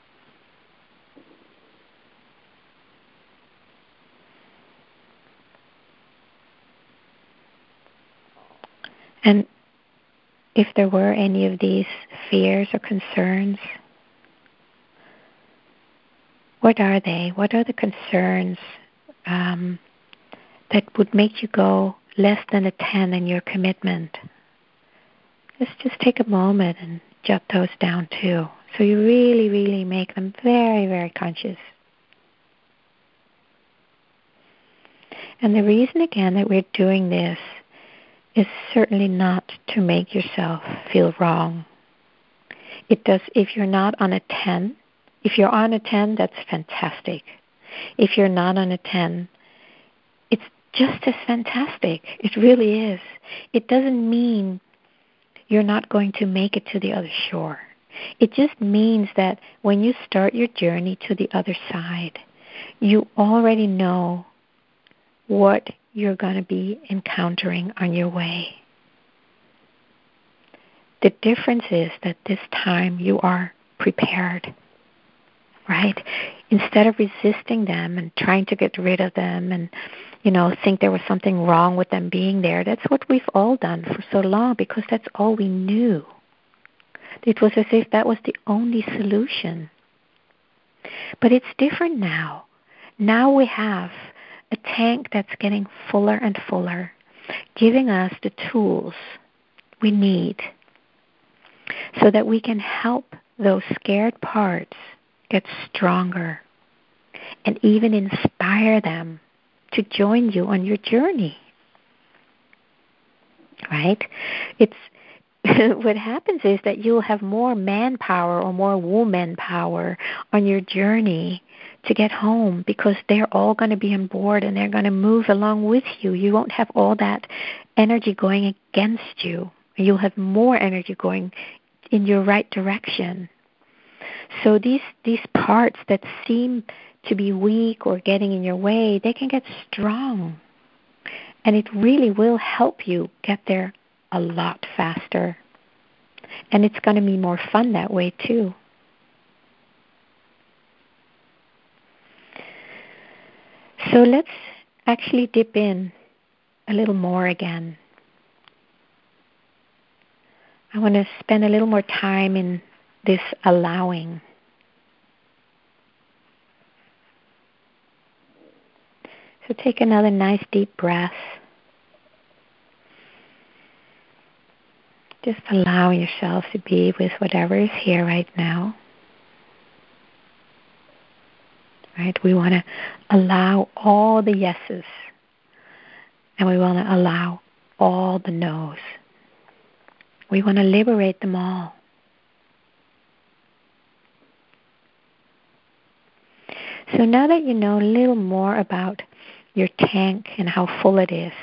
And if there were any of these fears or concerns, what are they? What are the concerns um, that would make you go less than a ten in your commitment? Let's just take a moment and jot those down too. So you really, really make them very, very conscious. And the reason, again, that we're doing this is certainly not to make yourself feel wrong. It does, if you're not on a ten, if you're on a ten, that's fantastic. If you're not on a ten, it's just as fantastic. It really is. It doesn't mean you're not going to make it to the other shore. It just means that when you start your journey to the other side, you already know what you're going to be encountering on your way. The difference is that this time you are prepared, right? Instead of resisting them and trying to get rid of them and, you know, think there was something wrong with them being there. That's what we've all done for so long because that's all we knew. It was as if that was the only solution. But it's different now. Now we have a tank that's getting fuller and fuller, giving us the tools we need so that we can help those scared parts get stronger and even inspire them to join you on your journey. Right? It's what happens is that you'll have more manpower or more woman power on your journey to get home because they're all going to be on board and they're going to move along with you. You won't have all that energy going against you. You'll have more energy going in your right direction. So these these parts that seem to be weak or getting in your way, they can get strong. And it really will help you get there a lot faster. And it's going to be more fun that way too. So let's actually dip in a little more again. I want to spend a little more time in this allowing. So take another nice deep breath. Just allow yourself to be with whatever is here right now. Right? We want to allow all the yeses, and we want to allow all the no's. We want to liberate them all. So now that you know a little more about your tank and how full it is,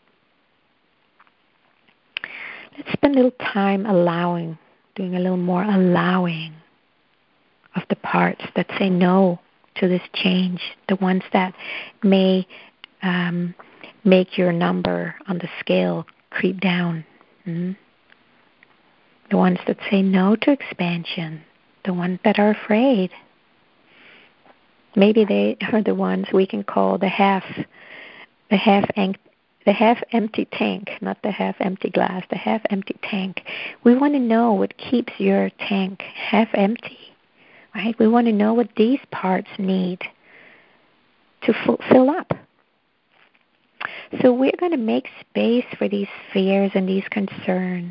let's spend a little time allowing, doing a little more allowing of the parts that say no to this change, the ones that may um, make your number on the scale creep down. Mm-hmm. The ones that say no to expansion, the ones that are afraid. Maybe they are the ones we can call the half, the half empty. The half-empty tank, not the half-empty glass, the half-empty tank. We want to know what keeps your tank half-empty, right? We want to know what these parts need to f- fill up. So we're going to make space for these fears and these concerns.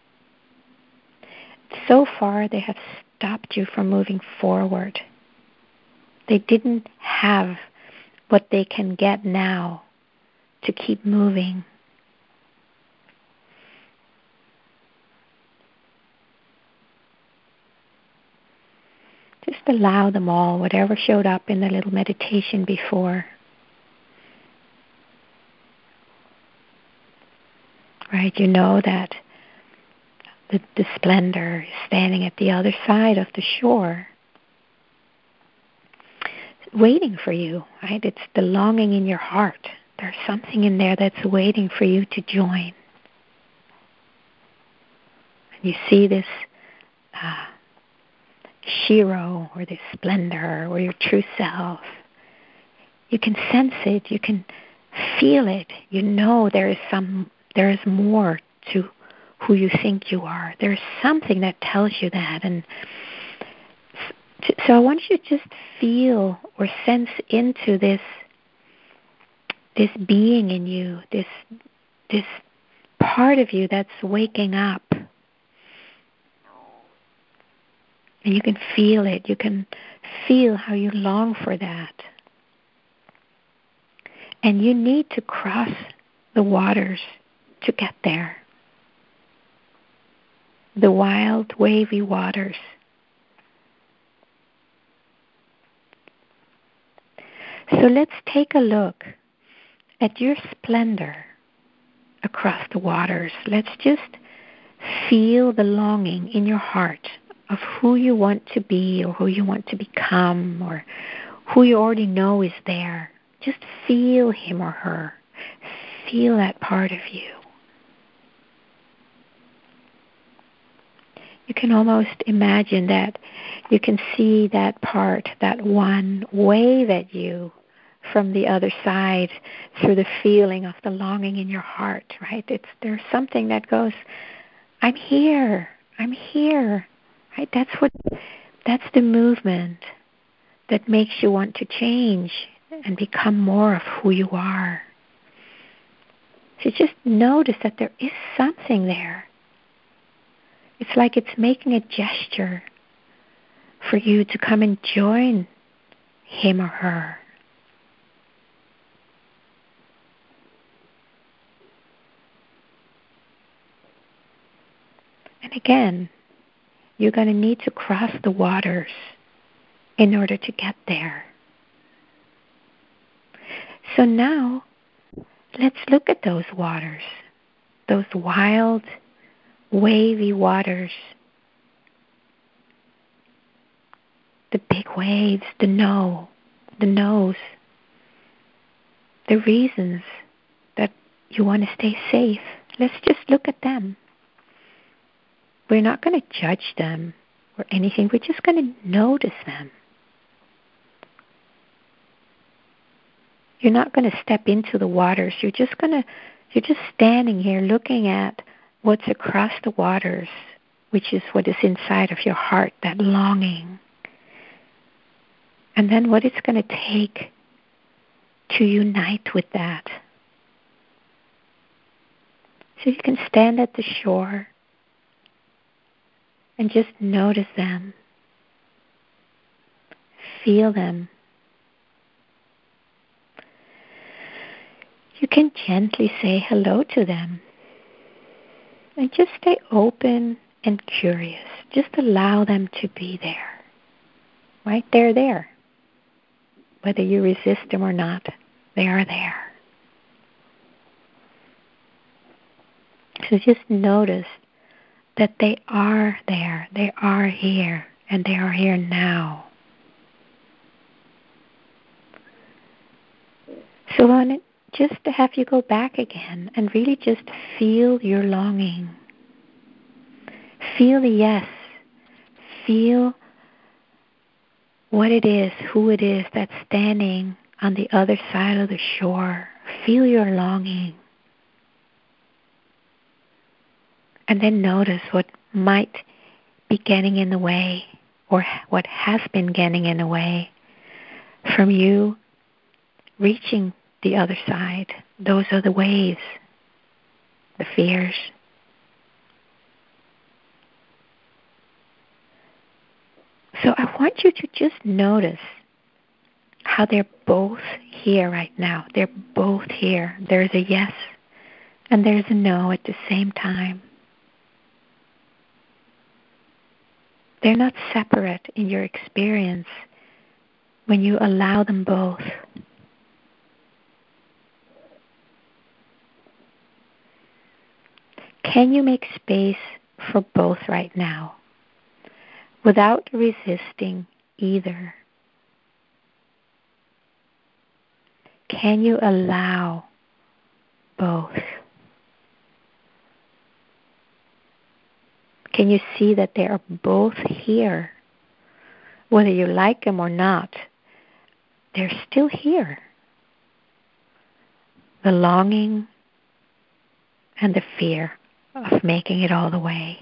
So far, they have stopped you from moving forward. They didn't have what they can get now to keep moving. Just allow them all, whatever showed up in the little meditation before. Right, you know that the, the splendor is standing at the other side of the shore, waiting for you, right? It's the longing in your heart. There's something in there that's waiting for you to join. And you see this uh, Shiro, or this splendor, or your true self. You can sense it. You can feel it. You know there is some, there is more to who you think you are. There's something that tells you that. And so I want you to just feel or sense into this this being in you, this this part of you that's waking up. And you can feel it. You can feel how you long for that. And you need to cross the waters to get there. The wild, wavy waters. So let's take a look at your splendor across the waters. Let's just feel the longing in your heart of who you want to be or who you want to become or who you already know is there. Just feel him or her. Feel that part of you. You can almost imagine that you can see that part, that one, wave at you from the other side through the feeling of the longing in your heart, right? It's there's something that goes, I'm here, I'm here, right? That's what, that's the movement that makes you want to change and become more of who you are. So just notice that there is something there. It's like it's making a gesture for you to come and join him or her. And again, you're going to need to cross the waters in order to get there. So now, let's look at those waters, those wild, wavy waters, the big waves, the no, the no's, the reasons that you want to stay safe. Let's just look at them. We're not going to judge them or anything. We're just going to notice them. You're not going to step into the waters. You're just going to, you're just standing here looking at what's across the waters, which is what is inside of your heart, that longing. And then what it's going to take to unite with that. So you can stand at the shore and just notice them. Feel them. You can gently say hello to them. And just stay open and curious. Just allow them to be there. Right? They're there. Whether you resist them or not, they are there. So just notice that they are there. They are here. And they are here now. So I want just to have you go back again and really just feel your longing. Feel the yes. Feel what it is, who it is that's standing on the other side of the shore. Feel your longing. And then notice what might be getting in the way, or what has been getting in the way from you reaching the other side. Those are the waves, the fears. So I want you to just notice how they're both here right now. They're both here. There's a yes and there's a no at the same time. They're not separate in your experience when you allow them both. Can you make space for both right now without resisting either? Can you allow both? Can you see that they are both here? Whether you like them or not, they're still here. The longing and the fear of making it all the way.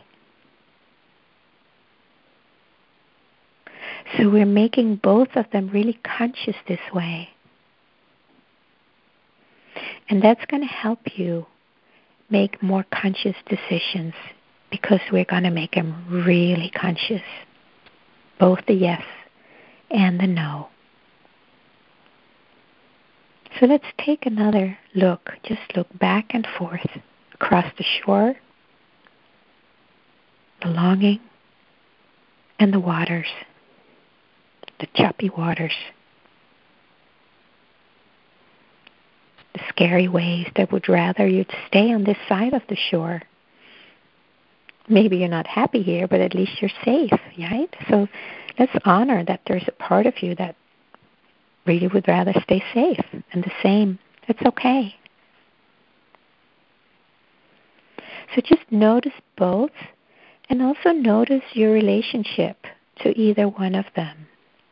So we're making both of them really conscious this way. And that's going to help you make more conscious decisions, because we're going to make them really conscious. Both the yes and the no. So let's take another look. Just look back and forth across the shore, the longing, and the waters, the choppy waters, the scary waves that would rather you'd stay on this side of the shore. Maybe you're not happy here, but at least you're safe, right? So let's honor that there's a part of you that really would rather stay safe, and the same. It's okay. So just notice both, and also notice your relationship to either one of them.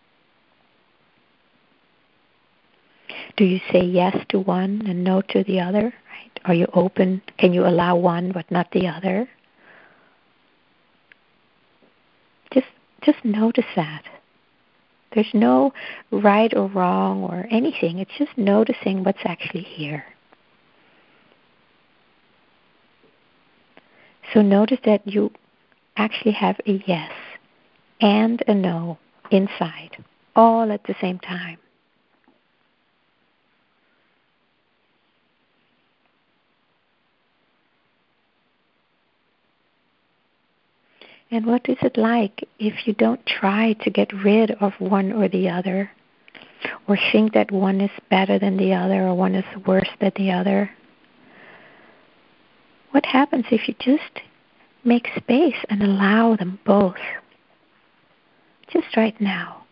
Do you say yes to one and no to the other? Right? Are you open? Can you allow one but not the other? Just just notice that. There's no right or wrong or anything. It's just noticing what's actually here. So notice that you actually have a yes and a no inside, all at the same time. And what is it like if you don't try to get rid of one or the other, or think that one is better than the other or one is worse than the other? What happens if you just make space and allow them both, just right now?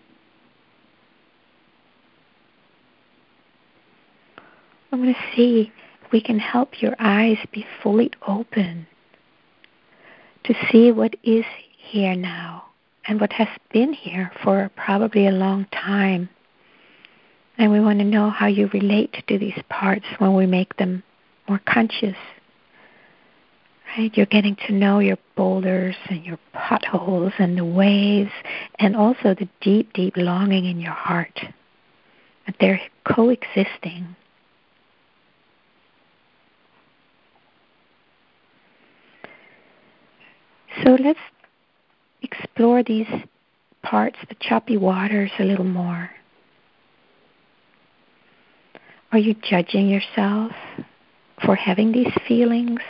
I'm going to see if we can help your eyes be fully open to see what is here now and what has been here for probably a long time. And we want to know how you relate to these parts when we make them more conscious. Right? You're getting to know your boulders and your potholes and the waves, and also the deep, deep longing in your heart. That they're coexisting. So let's explore these parts, the choppy waters, a little more. Are you judging yourself for having these feelings?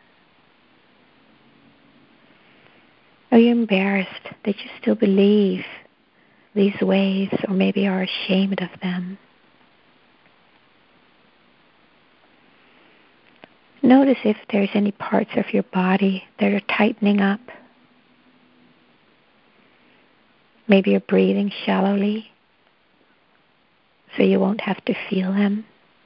Are you embarrassed that you still believe these waves, or maybe are ashamed of them? Notice if there's any parts of your body that are tightening up. Maybe you're breathing shallowly so you won't have to feel them.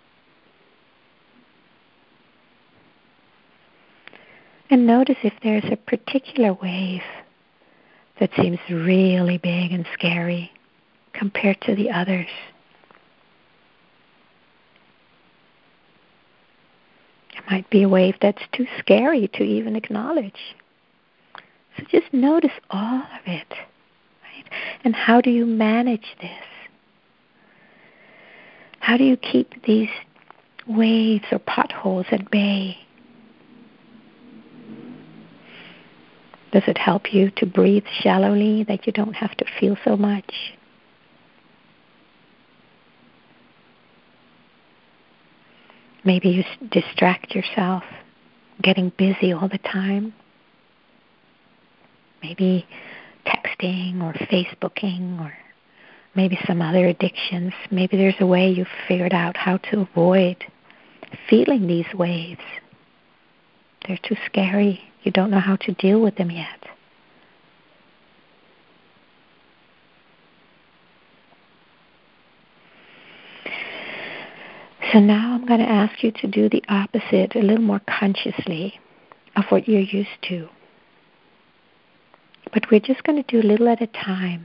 And notice if there's a particular wave that seems really big and scary compared to the others. It might be a wave that's too scary to even acknowledge. So just notice all of it. Right? And how do you manage this? How do you keep these waves or potholes at bay? Does it help you to breathe shallowly, that you don't have to feel so much? Maybe you distract yourself, getting busy all the time. Maybe texting or Facebooking or maybe some other addictions. Maybe there's a way you've figured out how to avoid feeling these waves. They're too scary. You don't know how to deal with them yet. So now I'm going to ask you to do the opposite, a little more consciously of what you're used to. But we're just going to do a little at a time.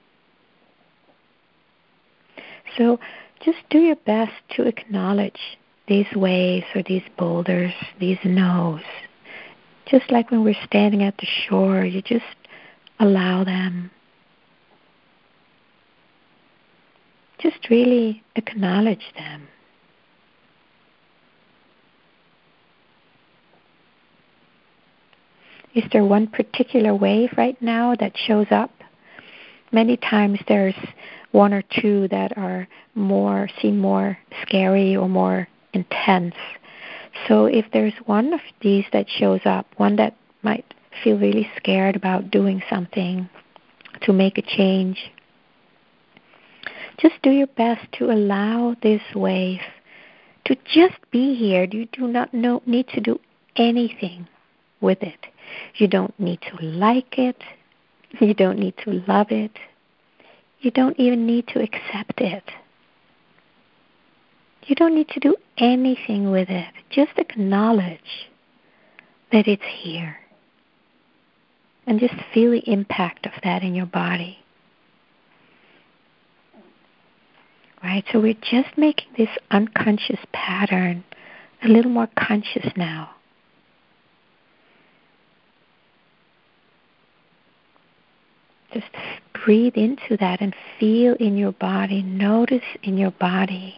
So just do your best to acknowledge these waves or these boulders, these no's. Just like when we're standing at the shore, you just allow them. Just really acknowledge them. Is there one particular wave right now that shows up? Many times there's one or two that are more, seem more scary or more intense. So if there's one of these that shows up, one that might feel really scared about doing something to make a change, just do your best to allow this wave to just be here. You do not know, need to do anything with it. You don't need to like it. You don't need to love it. You don't even need to accept it. You don't need to do anything with it. Just acknowledge that it's here. And just feel the impact of that in your body. Right? So we're just making this unconscious pattern a little more conscious now. Just breathe into that and feel in your body. Notice in your body.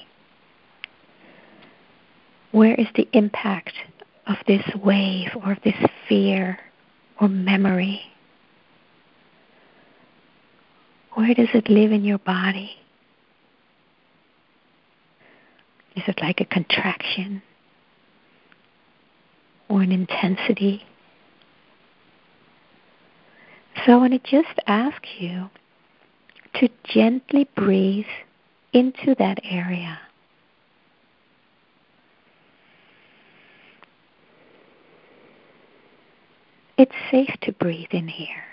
Where is the impact of this wave or this fear or memory? Where does it live in your body? Is it like a contraction or an intensity? So I want to just ask you to gently breathe into that area. It's safe to breathe in here.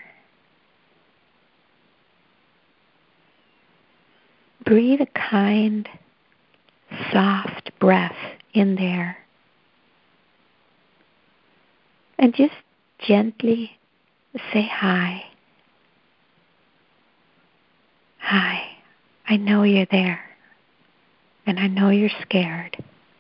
Breathe a kind, soft breath in there. And just gently say hi. Hi, I know you're there. And I know you're scared.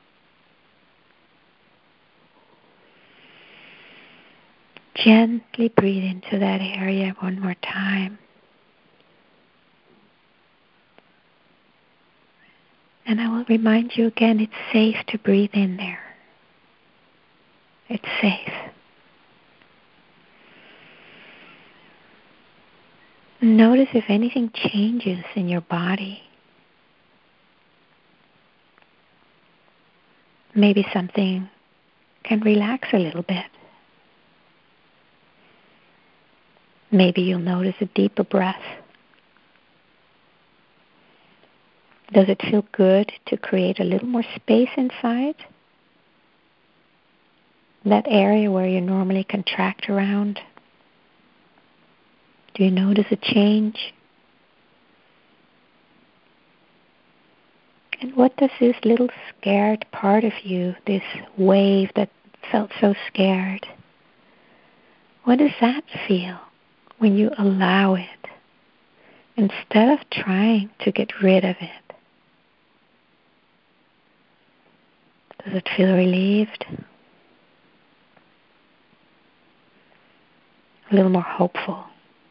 Gently breathe into that area one more time. And I will remind you again, it's safe to breathe in there. It's safe. Notice if anything changes in your body. Maybe something can relax a little bit. Maybe you'll notice a deeper breath. Does it feel good to create a little more space inside? That area where you normally contract around? Do you notice a change? And what does this little scared part of you, this wave that felt so scared, what does that feel when you allow it instead of trying to get rid of it? Does it feel relieved? A little more hopeful?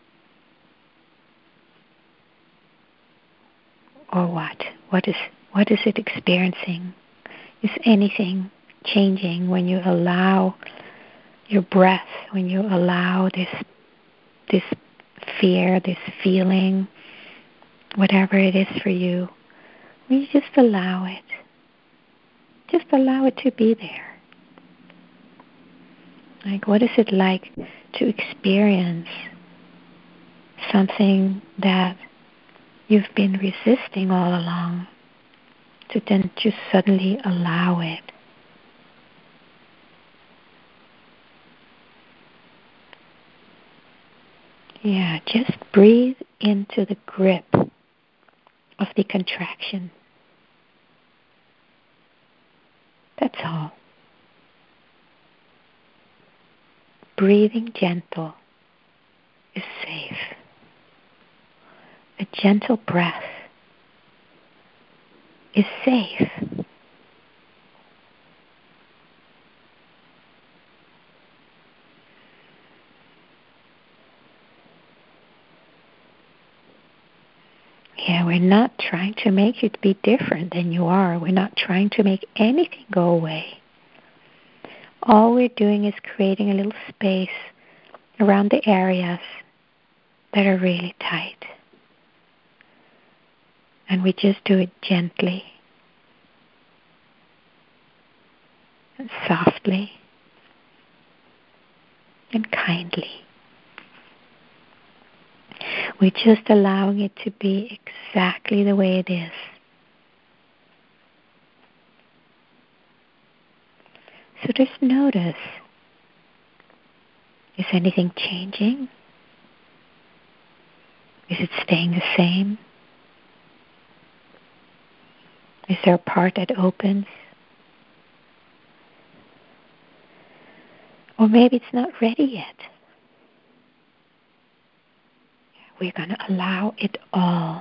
Or what? What is what is it experiencing? Is anything changing when you allow your breath, when you allow this this fear, this feeling, whatever it is for you, when you just allow it? Just allow it to be there. Like, what is it like to experience something that you've been resisting all along, to then just suddenly allow it? Yeah, just breathe into the grip of the contraction. That's all. Breathing gentle is safe. A gentle breath is safe. Yeah, we're not trying to make you be different than you are. We're not trying to make anything go away. All we're doing is creating a little space around the areas that are really tight. And we just do it gently and softly and kindly. We're just allowing it to be exactly the way it is. So just notice, is anything changing? Is it staying the same? Is there a part that opens? Or maybe it's not ready yet. We're going to allow it all.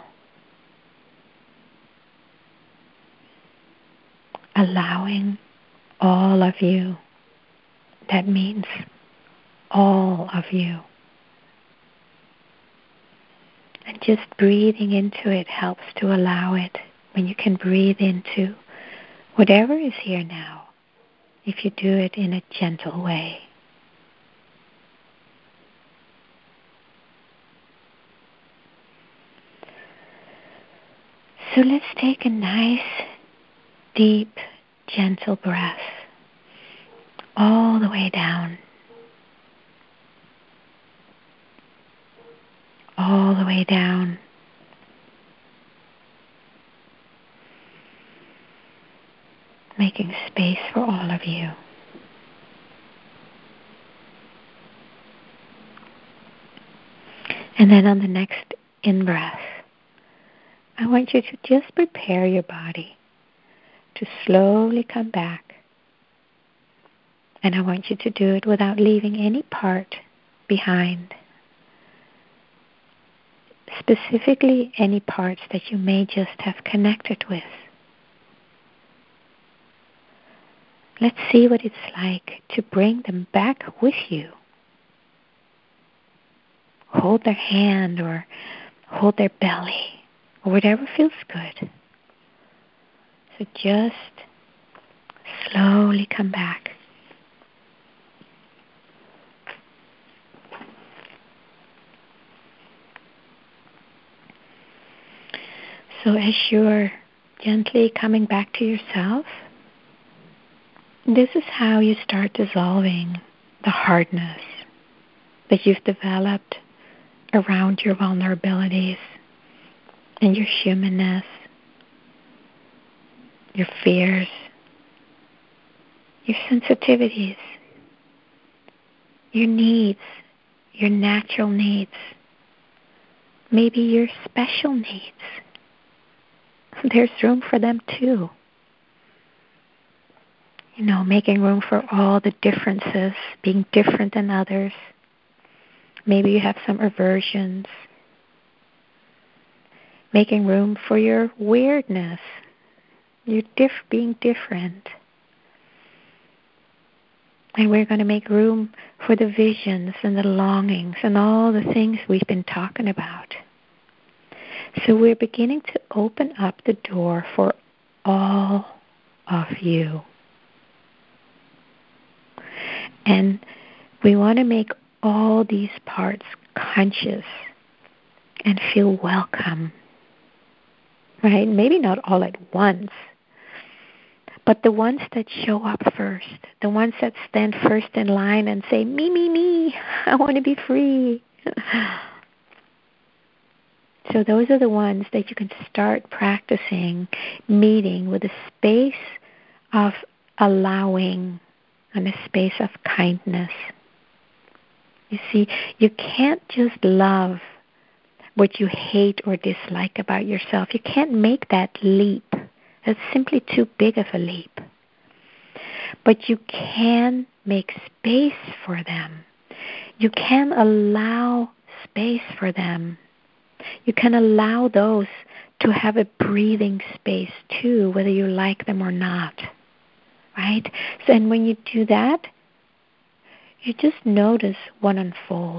Allowing all of you. That means all of you. And just breathing into it helps to allow it. When you can breathe into whatever is here now, if you do it in a gentle way. So let's take a nice, deep, gentle breath all the way down. All the way down. Making space for all of you. And then on the next in-breath, I want you to just prepare your body to slowly come back. And I want you to do it without leaving any part behind. Specifically, any parts that you may just have connected with. Let's see what it's like to bring them back with you. Hold their hand or hold their belly or whatever feels good. So just slowly come back. So as you're gently coming back to yourself, this is how you start dissolving the hardness that you've developed around your vulnerabilities and your humanness, your fears, your sensitivities, your needs, your natural needs, maybe your special needs. There's room for them too. You know, making room for all the differences, being different than others. Maybe you have some aversions. Making room for your weirdness, your diff- being different. And we're going to make room for the visions and the longings and all the things we've been talking about. So we're beginning to open up the door for all of you. And we want to make all these parts conscious and feel welcome. Right? Maybe not all at once, but the ones that show up first, the ones that stand first in line and say, me, me, me, I want to be free. So those are the ones that you can start practicing meeting with a space of allowing and a space of kindness. You see, you can't just love what you hate or dislike about yourself. You can't make that leap. That's simply too big of a leap. But you can make space for them. You can allow space for them. You can allow those to have a breathing space too, whether you like them or not. Right? So, and when you do that, you just notice what unfolds.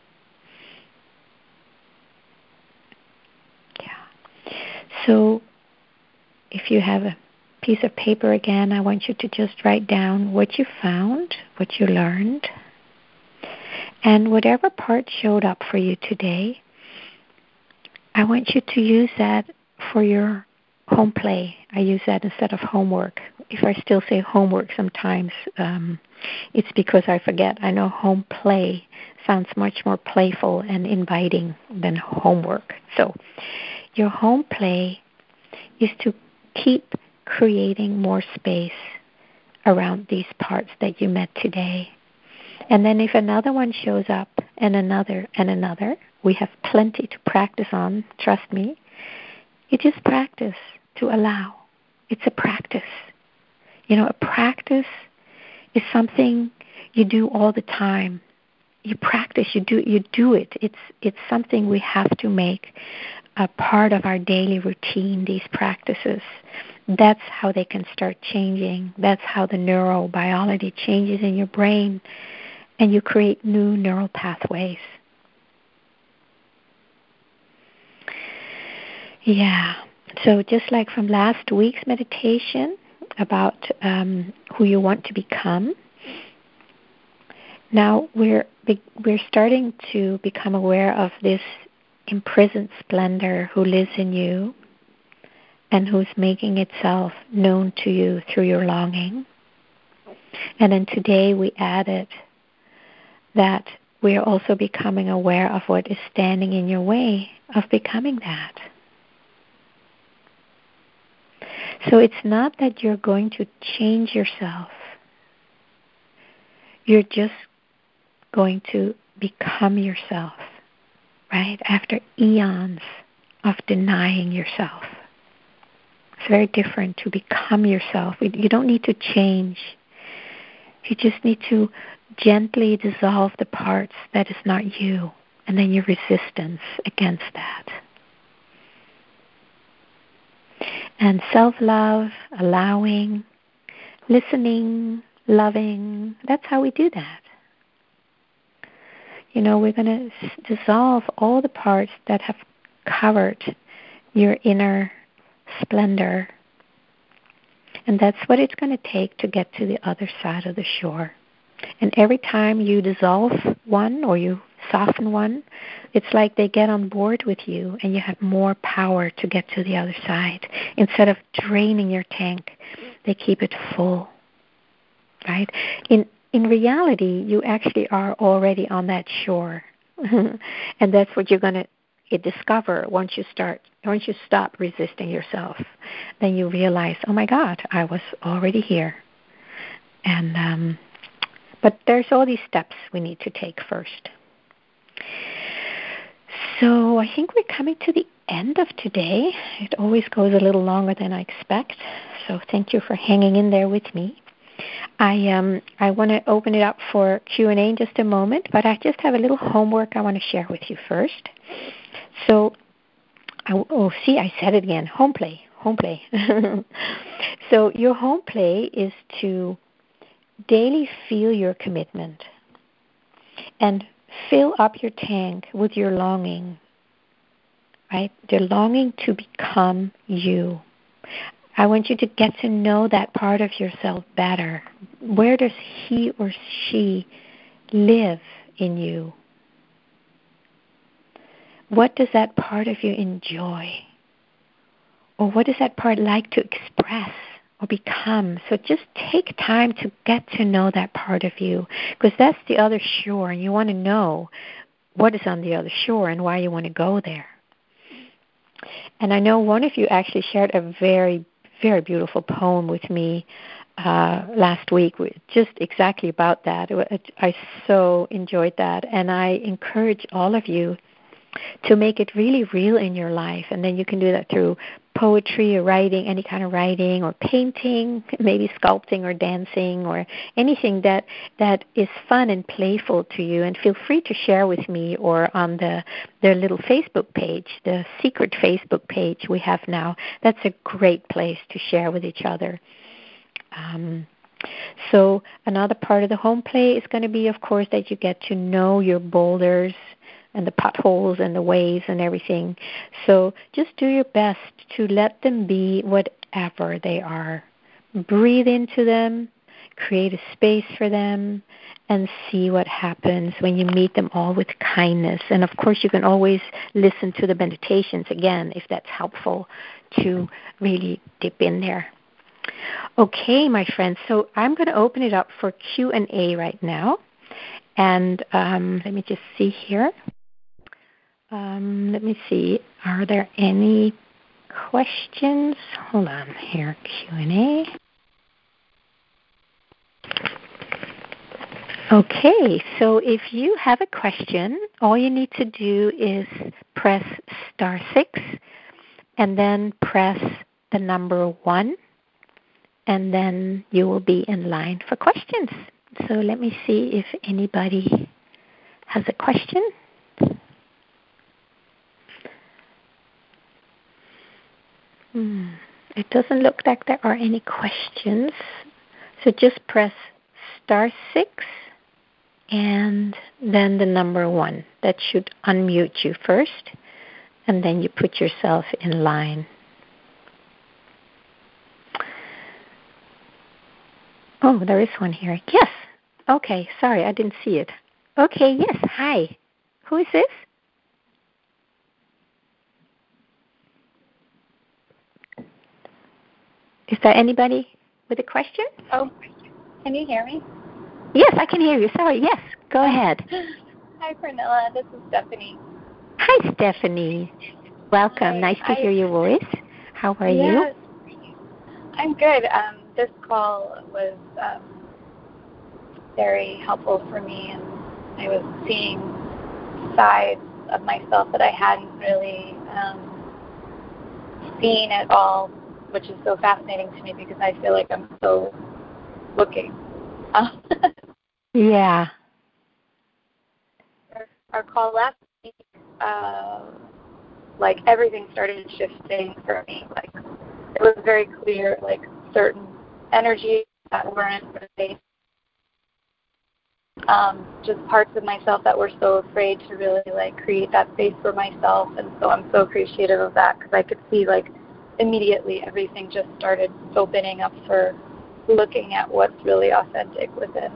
Yeah. So, if you have a piece of paper again, I want you to just write down what you found, what you learned, and whatever part showed up for you today, I want you to use that for your home play. I use that instead of homework. If I still say homework sometimes, um, it's because I forget. I know home play sounds much more playful and inviting than homework. So your home play is to keep creating more space around these parts that you met today. And then if another one shows up, and another, and another, we have plenty to practice on, trust me. You just practice to allow. It's a practice. You know, a practice is something you do all the time. You practice, you do you do it. It's it's something we have to make a part of our daily routine, these practices. That's how they can start changing. That's how the neurobiology changes in your brain, and you create new neural pathways. Yeah. So just like from last week's meditation about um, who you want to become, now we're we're starting to become aware of this imprisoned splendor who lives in you and who's making itself known to you through your longing. And then today we added that we are also becoming aware of what is standing in your way of becoming that. So it's not that you're going to change yourself. You're just going to become yourself, right? After eons of denying yourself. It's very different to become yourself. You don't need to change. You just need to gently dissolve the parts that is not you, and then your resistance against that. And self-love, allowing, listening, loving, that's how we do that. You know, we're going to dissolve all the parts that have covered your inner splendor And that's what it's going to take to get to the other side of the shore. And every time you dissolve one or you soften one, it's like they get on board with you and you have more power to get to the other side. Instead of draining your tank, they keep it full, right? In in reality, you actually are already on that shore. And that's what you're going to discover once you start, once you stop resisting yourself. Then you realize, oh my God, I was already here. And um But there's all these steps we need to take first. So I think we're coming to the end of today. It always goes a little longer than I expect. So thank you for hanging in there with me. I um I want to open it up for Q and A in just a moment, but I just have a little homework I want to share with you first. So, I, oh, see, I said it again. Home play, home play. So your home play is to daily feel your commitment and fill up your tank with your longing, right? The longing to become you. I want you to get to know that part of yourself better. Where does he or she live in you? What does that part of you enjoy? Or what does that part like to express or become? So just take time to get to know that part of you, because that's the other shore, and you want to know what is on the other shore and why you want to go there. And I know one of you actually shared a very, very beautiful poem with me uh, last week, just exactly about that. I so enjoyed that, and I encourage all of you to make it really real in your life. And then you can do that through poetry or writing, any kind of writing, or painting, maybe sculpting or dancing, or anything that, that is fun and playful to you. And feel free to share with me or on the their little Facebook page, the secret Facebook page we have now. That's a great place to share with each other. Um, so another part of the home play is going to be, of course, that you get to know your boulders and the potholes and the waves and everything. So just do your best to let them be whatever they are. Breathe into them, create a space for them, and see what happens when you meet them all with kindness. And of course, you can always listen to the meditations again if that's helpful to really dip in there. Okay, my friends, so I'm going to open it up for Q and A right now. And um, let me just see here. Um, let me see. Are there any questions? Hold on here. Q and A. Okay, so if you have a question, all you need to do is press star six and then press the number one, and then you will be in line for questions. So let me see if anybody has a question. Hmm. It doesn't look like there are any questions. So just press star six and then the number one. That should unmute you first, and then you put yourself in line. Oh, there is one here. Yes. Okay, sorry, I didn't see it. Okay, yes, hi. Who is this? Is there anybody with a question? Oh, can you hear me? Yes, I can hear you. Sorry, yes, go ahead. Hi, Pernilla. This is Stephanie. Hi, Stephanie. Welcome. Hi. Nice to I, hear your voice. How are yes, you? I'm good. Um, this call was um, very helpful for me, and I was seeing sides of myself that I hadn't really um, seen at all, which is so fascinating to me because I feel like I'm so looking. Yeah. Our, our call last week, uh, like everything started shifting for me. Like it was very clear, like certain energies that weren't really, um, just parts of myself that were so afraid to really like create that space for myself. And so I'm so appreciative of that because I could see like immediately everything just started opening up for looking at what's really authentic within.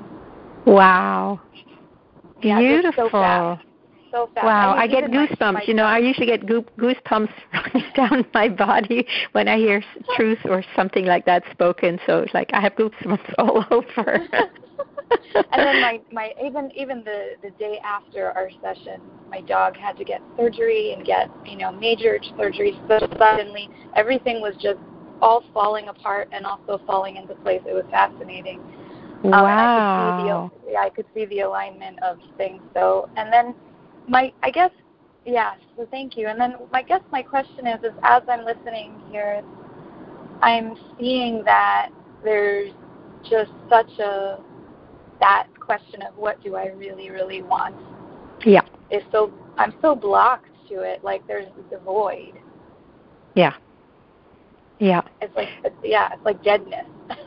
Wow. Yeah, beautiful. so fast. So fast. Wow, I, mean, I get goosebumps. My, my you know, I usually get goosebumps running down my body when I hear truth or something like that spoken. So it's like I have goosebumps all over. And then my, my even even the, the day after our session, my dog had to get surgery and get, you know, major surgery. So suddenly everything was just all falling apart and also falling into place. It was fascinating. Wow. Um, and I could see the, yeah, I could see the alignment of things. So, and then my, I guess, yeah, so thank you. And then I guess my question is, is as I'm listening here, I'm seeing that there's just such a, that question of what do I really, really want? Yeah. Is so, I'm so blocked to it, like there's the void. Yeah. Yeah. It's like, it's, yeah, it's like deadness.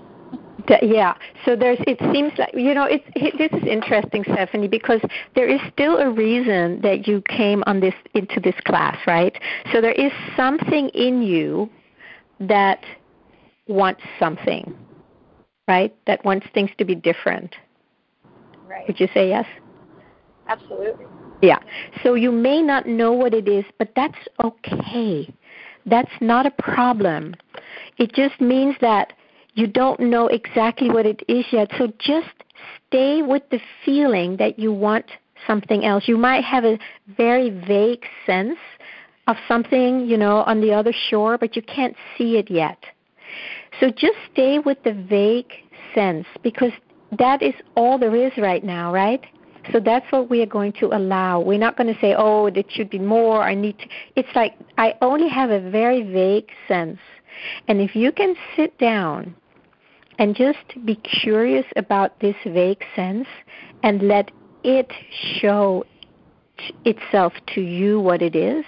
Yeah. So there's, it seems like, you know, it's, it, this is interesting, Stephanie, because there is still a reason that you came on this, into this class, right? So there is something in you that wants something, right? That wants things to be different. Right. Would you say yes? Absolutely. Yeah. So you may not know what it is, but that's okay. That's not a problem. It just means that you don't know exactly what it is yet. So just stay with the feeling that you want something else. You might have a very vague sense of something, you know, on the other shore, but you can't see it yet. So just stay with the vague sense, because that is all there is right now, right? So that's what we are going to allow. We're not going to say, oh, it should be more, I need to. It's like, I only have a very vague sense. And if you can sit down and just be curious about this vague sense and let it show t- itself to you what it is,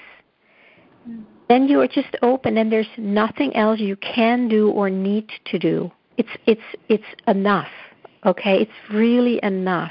mm. then you are just open, and there's nothing else you can do or need to do. It's it's it's enough, okay? It's really enough.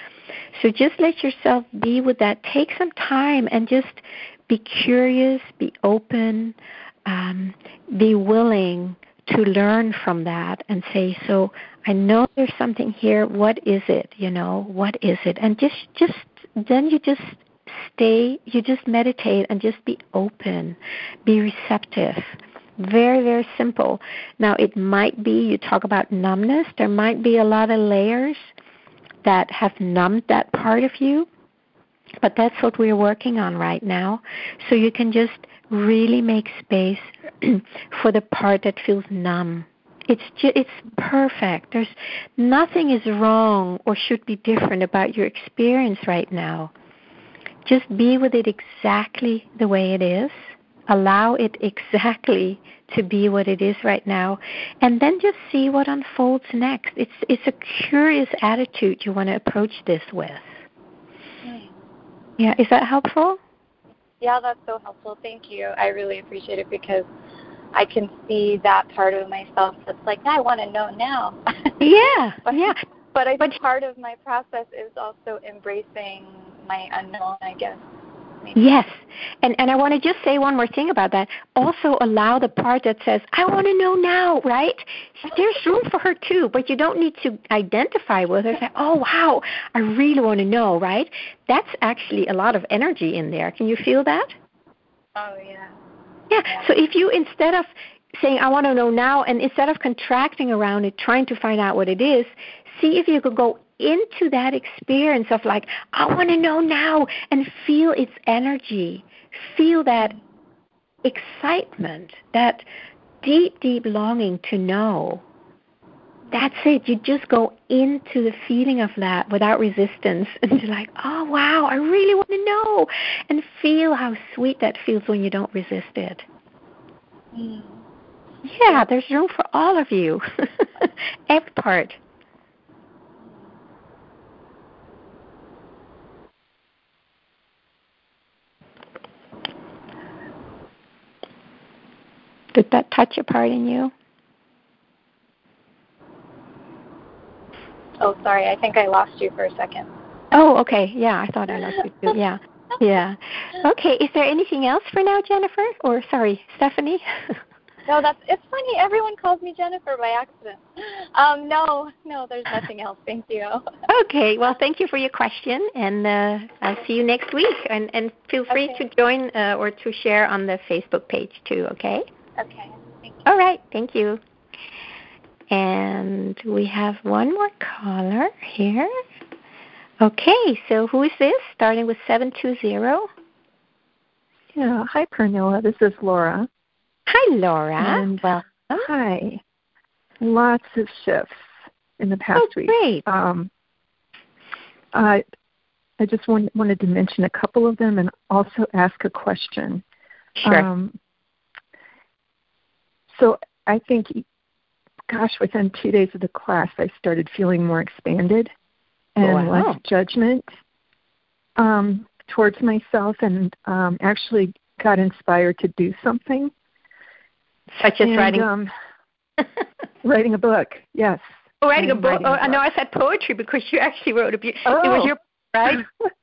So just let yourself be with that. Take some time and just be curious, be open, um, be willing to learn from that and say, so I know there's something here. What is it? You know, what is it? And just, just then you just stay, you just meditate and just be open, be receptive. Very, very simple. Now, it might be, you talk about numbness, there might be a lot of layers that have numbed that part of you, but that's what we're working on right now. So you can just really make space for the part that feels numb. It's ju- it's perfect. There's nothing is wrong or should be different about your experience right now. Just be with it exactly the way it is. Allow it exactly to be what it is right now, and then just see what unfolds next. It's it's a curious attitude you want to approach this with. Mm. Yeah, is that helpful? Yeah, that's so helpful. Thank you. I really appreciate it, because I can see that part of myself that's like, I want to know now. Yeah, but, yeah. But I think but, part of my process is also embracing my unknown, I guess. Maybe. Yes. And and I want to just say one more thing about that. Also allow the part that says, I want to know now, right? There's room for her too, but you don't need to identify with her. Say, oh, wow, I really want to know, right? That's actually a lot of energy in there. Can you feel that? Oh, yeah. Yeah. yeah. So if you, instead of saying, I want to know now, and instead of contracting around it, trying to find out what it is, see if you could go into that experience of like, I want to know now, and feel its energy. Feel that excitement, that deep, deep longing to know. That's it. You just go into the feeling of that without resistance, and you're like, oh, wow, I really want to know. And feel how sweet that feels when you don't resist it. Mm. Yeah, there's room for all of you. Every part. Did that touch a part in you? Oh, sorry. I think I lost you for a second. Oh, okay. Yeah, I thought I lost you too. Yeah. Yeah. Okay. Is there anything else for now, Jennifer? Or, sorry, Stephanie? No, that's it's funny. Everyone calls me Jennifer by accident. Um, no, no, there's nothing else. Thank you. Okay. Well, thank you for your question, and uh, I'll see you next week. And, and feel free Okay. to join uh, or to share on the Facebook page too. Okay. Okay. Thank you. All right. Thank you. And we have one more caller here. Okay. So who is this? Starting with seven two zero. Yeah. Hi, Pernilla. This is Laura. Hi, Laura. And Welcome. hi. Lots of shifts in the past oh, week. Great. Um, I I just want, wanted to mention a couple of them and also ask a question. Sure. Um, so I think, gosh, within two days of the class, I started feeling more expanded and wow. less judgment um, towards myself, and um, actually got inspired to do something. Such as and, writing um, writing a book, yes. Oh, writing a book. Writing Oh, a book. no, I said poetry because you actually wrote a beautiful. Oh. It was your right?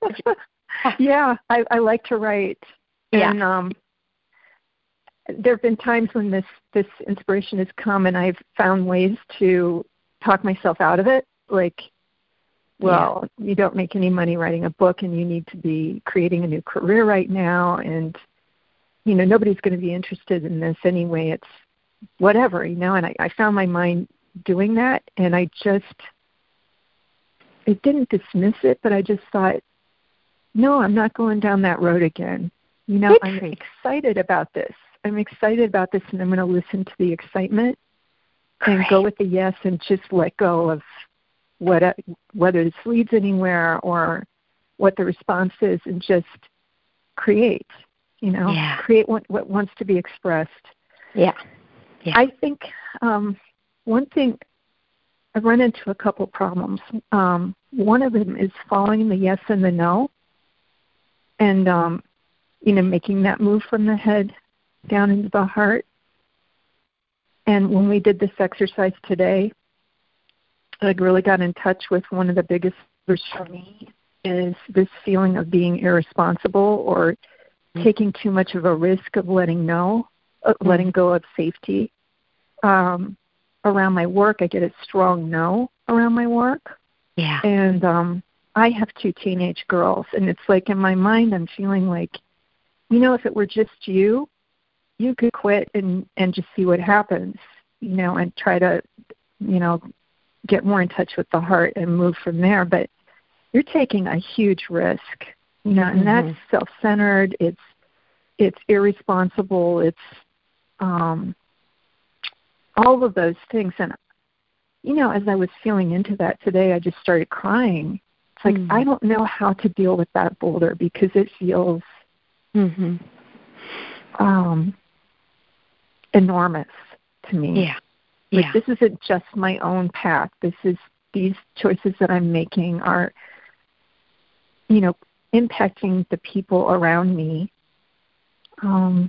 yeah, I, I like to write. Yeah. And um, there have been times when this, this inspiration has come and I've found ways to talk myself out of it. Like, well, yeah. you don't make any money writing a book and you need to be creating a new career right now. And, you know, nobody's going to be interested in this anyway. It's whatever, you know, and I, I found my mind doing that, and I just, it didn't dismiss it, but I just thought, no, I'm not going down that road again. You know, I'm excited about this. I'm excited about this, and I'm going to listen to the excitement and Great. go with the yes and just let go of what, whether this leads anywhere or what the response is, and just create, you know, yeah. create what, what wants to be expressed. Yeah. yeah. I think um, one thing, I've run into a couple problems. Um, one of them is following the yes and the no, and um, you know, making that move from the head down into the heart. And when we did this exercise today, I really got in touch with one of the biggest fears for me is this feeling of being irresponsible or mm-hmm. taking too much of a risk of letting know, uh, mm-hmm. letting go of safety. Um, around my work, I get a strong no around my work. Yeah. And um, I have two teenage girls, and it's like in my mind I'm feeling like, you know, if it were just you, you could quit and, and just see what happens, you know, and try to, you know, get more in touch with the heart and move from there. But you're taking a huge risk, you know, and mm-hmm. that's self-centered. It's it's irresponsible. It's um, all of those things. And, you know, as I was feeling into that today, I just started crying. It's like, mm-hmm. I don't know how to deal with that boulder because it feels mm-hmm. um, enormous to me. Yeah. Like, yeah. this isn't just my own path. This is, these choices that I'm making are, you know, impacting the people around me. Um,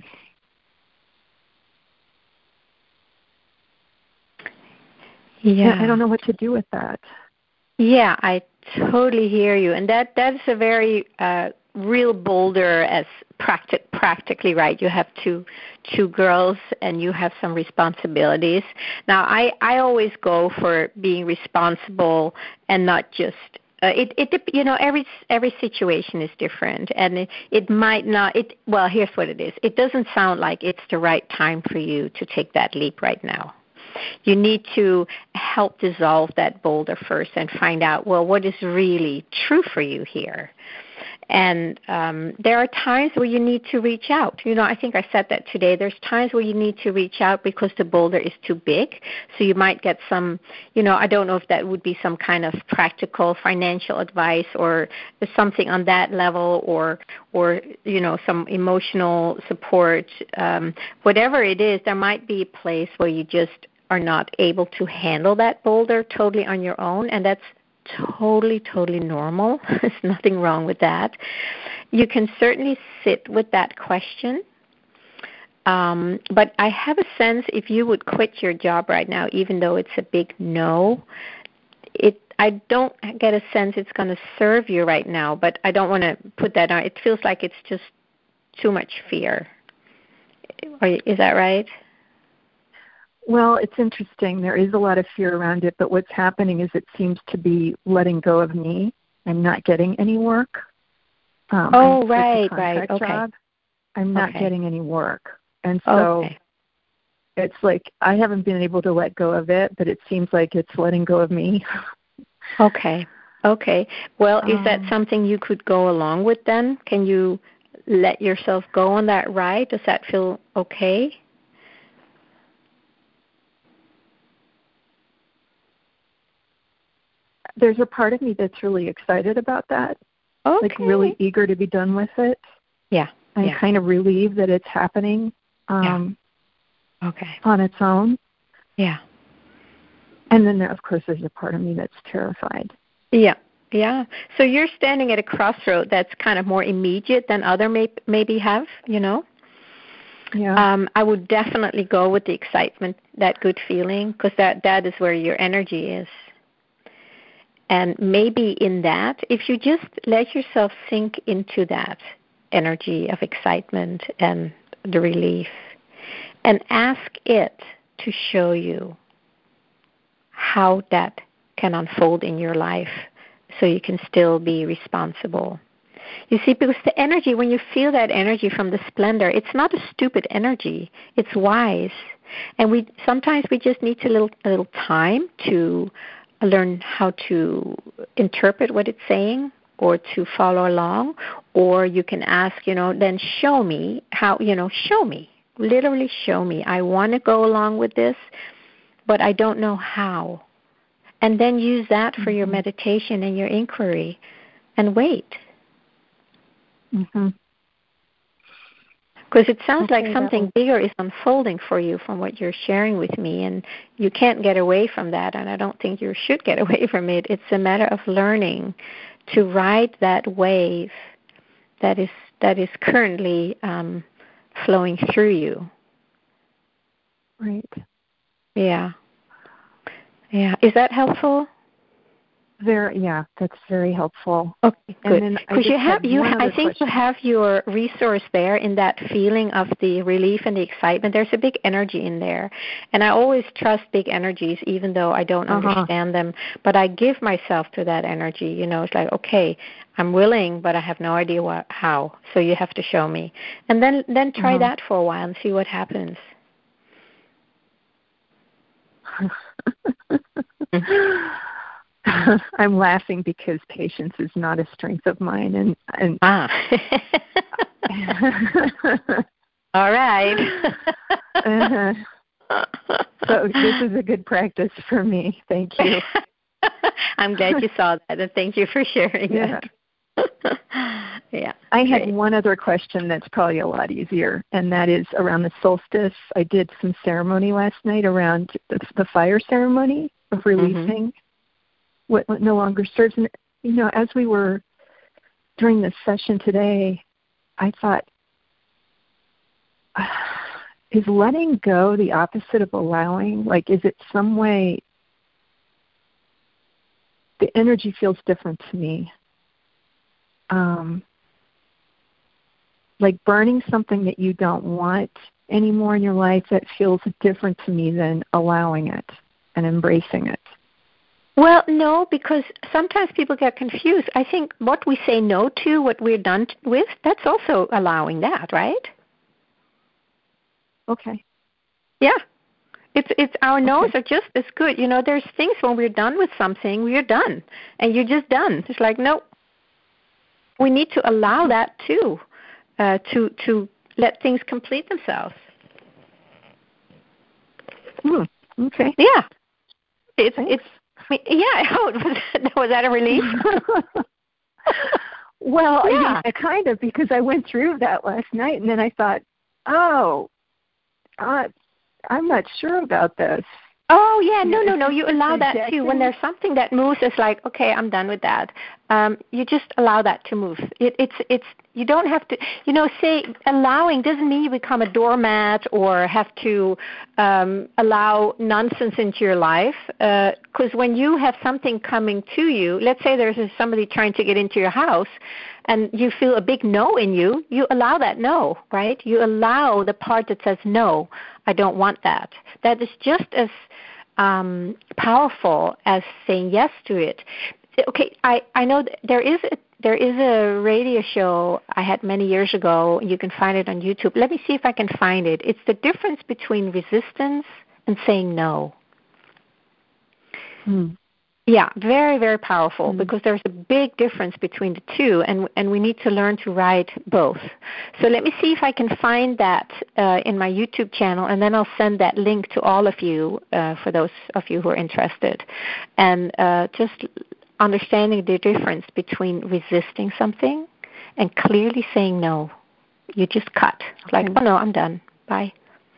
yeah. I don't know what to do with that. Yeah, I totally hear you. And that, that's a very uh, real boulder, as practi- practically right. You have two two girls and you have some responsibilities. Now, I, I always go for being responsible and not just Uh, it, it, you know, every every situation is different, and it, it might not. It well, here's what it is. It doesn't sound like it's the right time for you to take that leap right now. You need to help dissolve that boulder first and find out, well, what is really true for you here. And um, there are times where you need to reach out. You know, I think I said that today. There's times where you need to reach out because the boulder is too big. So you might get some, you know, I don't know if that would be some kind of practical financial advice or something on that level, or, or you know, some emotional support. Um, whatever it is, there might be a place where you just are not able to handle that boulder totally on your own, and that's totally, totally normal. There's nothing wrong with that. You can certainly sit with that question. Um, but I have a sense if you would quit your job right now, even though it's a big no, it I don't get a sense it's going to serve you right now, but I don't want to put that on. It feels like it's just too much fear. Is that right? Well, it's interesting. There is a lot of fear around it, but what's happening is it seems to be letting go of me. I'm not getting any work. Um, oh, I'm, right, it's a contract right. Okay. job. I'm not okay. getting any work. And so okay. it's like I haven't been able to let go of it, but it seems like it's letting go of me. Okay. Okay. Well, um, is that something you could go along with then? Can you let yourself go on that ride? Does that feel okay? There's a part of me that's really excited about that. Okay. Like really eager to be done with it. Yeah. I'm yeah. kind of relieved that it's happening um, yeah. Okay. on its own. Yeah. And then, there, of course, there's a part of me that's terrified. Yeah. Yeah. So you're standing at a crossroad that's kind of more immediate than other may, maybe have, you know? Yeah. Um, I would definitely go with the excitement, that good feeling, because that, that is where your energy is. And maybe in that, if you just let yourself sink into that energy of excitement and the relief, and ask it to show you how that can unfold in your life so you can still be responsible. You see, because the energy, when you feel that energy from the splendor, it's not a stupid energy. It's wise. And we sometimes we just need a little, a little time to learn how to interpret what it's saying or to follow along. Or you can ask, you know, then show me how, you know, show me. Literally show me. I want to go along with this, but I don't know how. And then use that for mm-hmm. your meditation and your inquiry and wait. Mm-hmm. Because it sounds okay, like something was... bigger is unfolding for you from what you're sharing with me, and you can't get away from that, and I don't think you should get away from it. It's a matter of learning to ride that wave that is that is currently um, flowing through you. Right. Yeah. Yeah. Is that helpful? Very, yeah, that's very helpful. Okay, good. Because you have, you, I think question. You have your resource there in that feeling of the relief and the excitement. There's a big energy in there, and I always trust big energies, even though I don't uh-huh. understand them. But I give myself to that energy. You know, it's like, okay, I'm willing, but I have no idea what, how. So you have to show me, and then then try uh-huh. that for a while and see what happens. I'm laughing because patience is not a strength of mine, and and ah. All right. uh-huh. So this is a good practice for me. Thank you. I'm glad you saw that, and thank you for sharing yeah. that. yeah. I great. had one other question that's probably a lot easier, and that is around the solstice. I did some ceremony last night around the, the fire ceremony of releasing. Mm-hmm. What, what no longer serves. And, you know, as we were during this session today, I thought, uh, is letting go the opposite of allowing? Like, is it some way the energy feels different to me? Um, like burning something that you don't want anymore in your life, that feels different to me than allowing it and embracing it. Well, no, because sometimes people get confused. I think what we say no to, what we're done with, that's also allowing that, right? Okay. Yeah. It's it's our okay. no's are just as good. You know, there's things when we're done with something, we're done. And you're just done. It's like, no. We need to allow that too, uh, to to let things complete themselves. Hmm. Okay. Yeah. It's Thanks. it's Yeah, oh, was, was that a relief? well, yeah. yeah, kind of, because I went through that last night, and then I thought, oh, uh, I'm not sure about this. Oh, yeah, no, no, no, you allow that too. When there's something that moves, it's like, okay, I'm done with that. Um, you just allow that to move. It, it's, it's, you don't have to, you know, say allowing doesn't mean you become a doormat or have to um, allow nonsense into your life. Because uh, when you have something coming to you, let's say there's somebody trying to get into your house, and you feel a big no in you, you allow that no, right? You allow the part that says, no, I don't want that. That is just as um, powerful as saying yes to it. Okay, I, I know there is a, there is a radio show I had many years ago. You can find it on YouTube. Let me see if I can find it. It's the difference between resistance and saying no. Hmm. Yeah, very, very powerful Mm. because there's a big difference between the two, and and we need to learn to write both. So let me see if I can find that uh, in my YouTube channel, and then I'll send that link to all of you uh, for those of you who are interested. And uh, just understanding the difference between resisting something and clearly saying no. You just cut. It's like, oh, no, I'm done. Bye.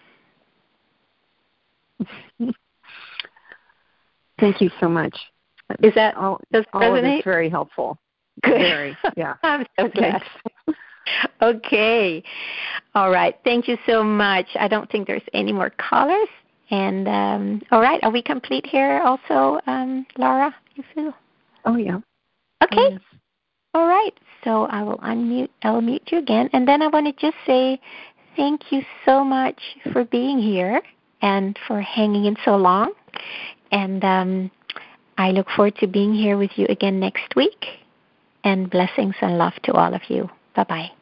Thank you so much. Is that all? Does all resonate? of it's very helpful. Good. Very, yeah. I'm so glad. Okay. All right. Thank you so much. I don't think there's any more callers. And um, all right, are we complete here also, um, Laura? You feel? Oh yeah. Okay. Oh, yes. All right. So I will unmute. I'll mute you again, and then I want to just say thank you so much for being here and for hanging in so long. And um, I look forward to being here with you again next week. And blessings and love to all of you. Bye-bye.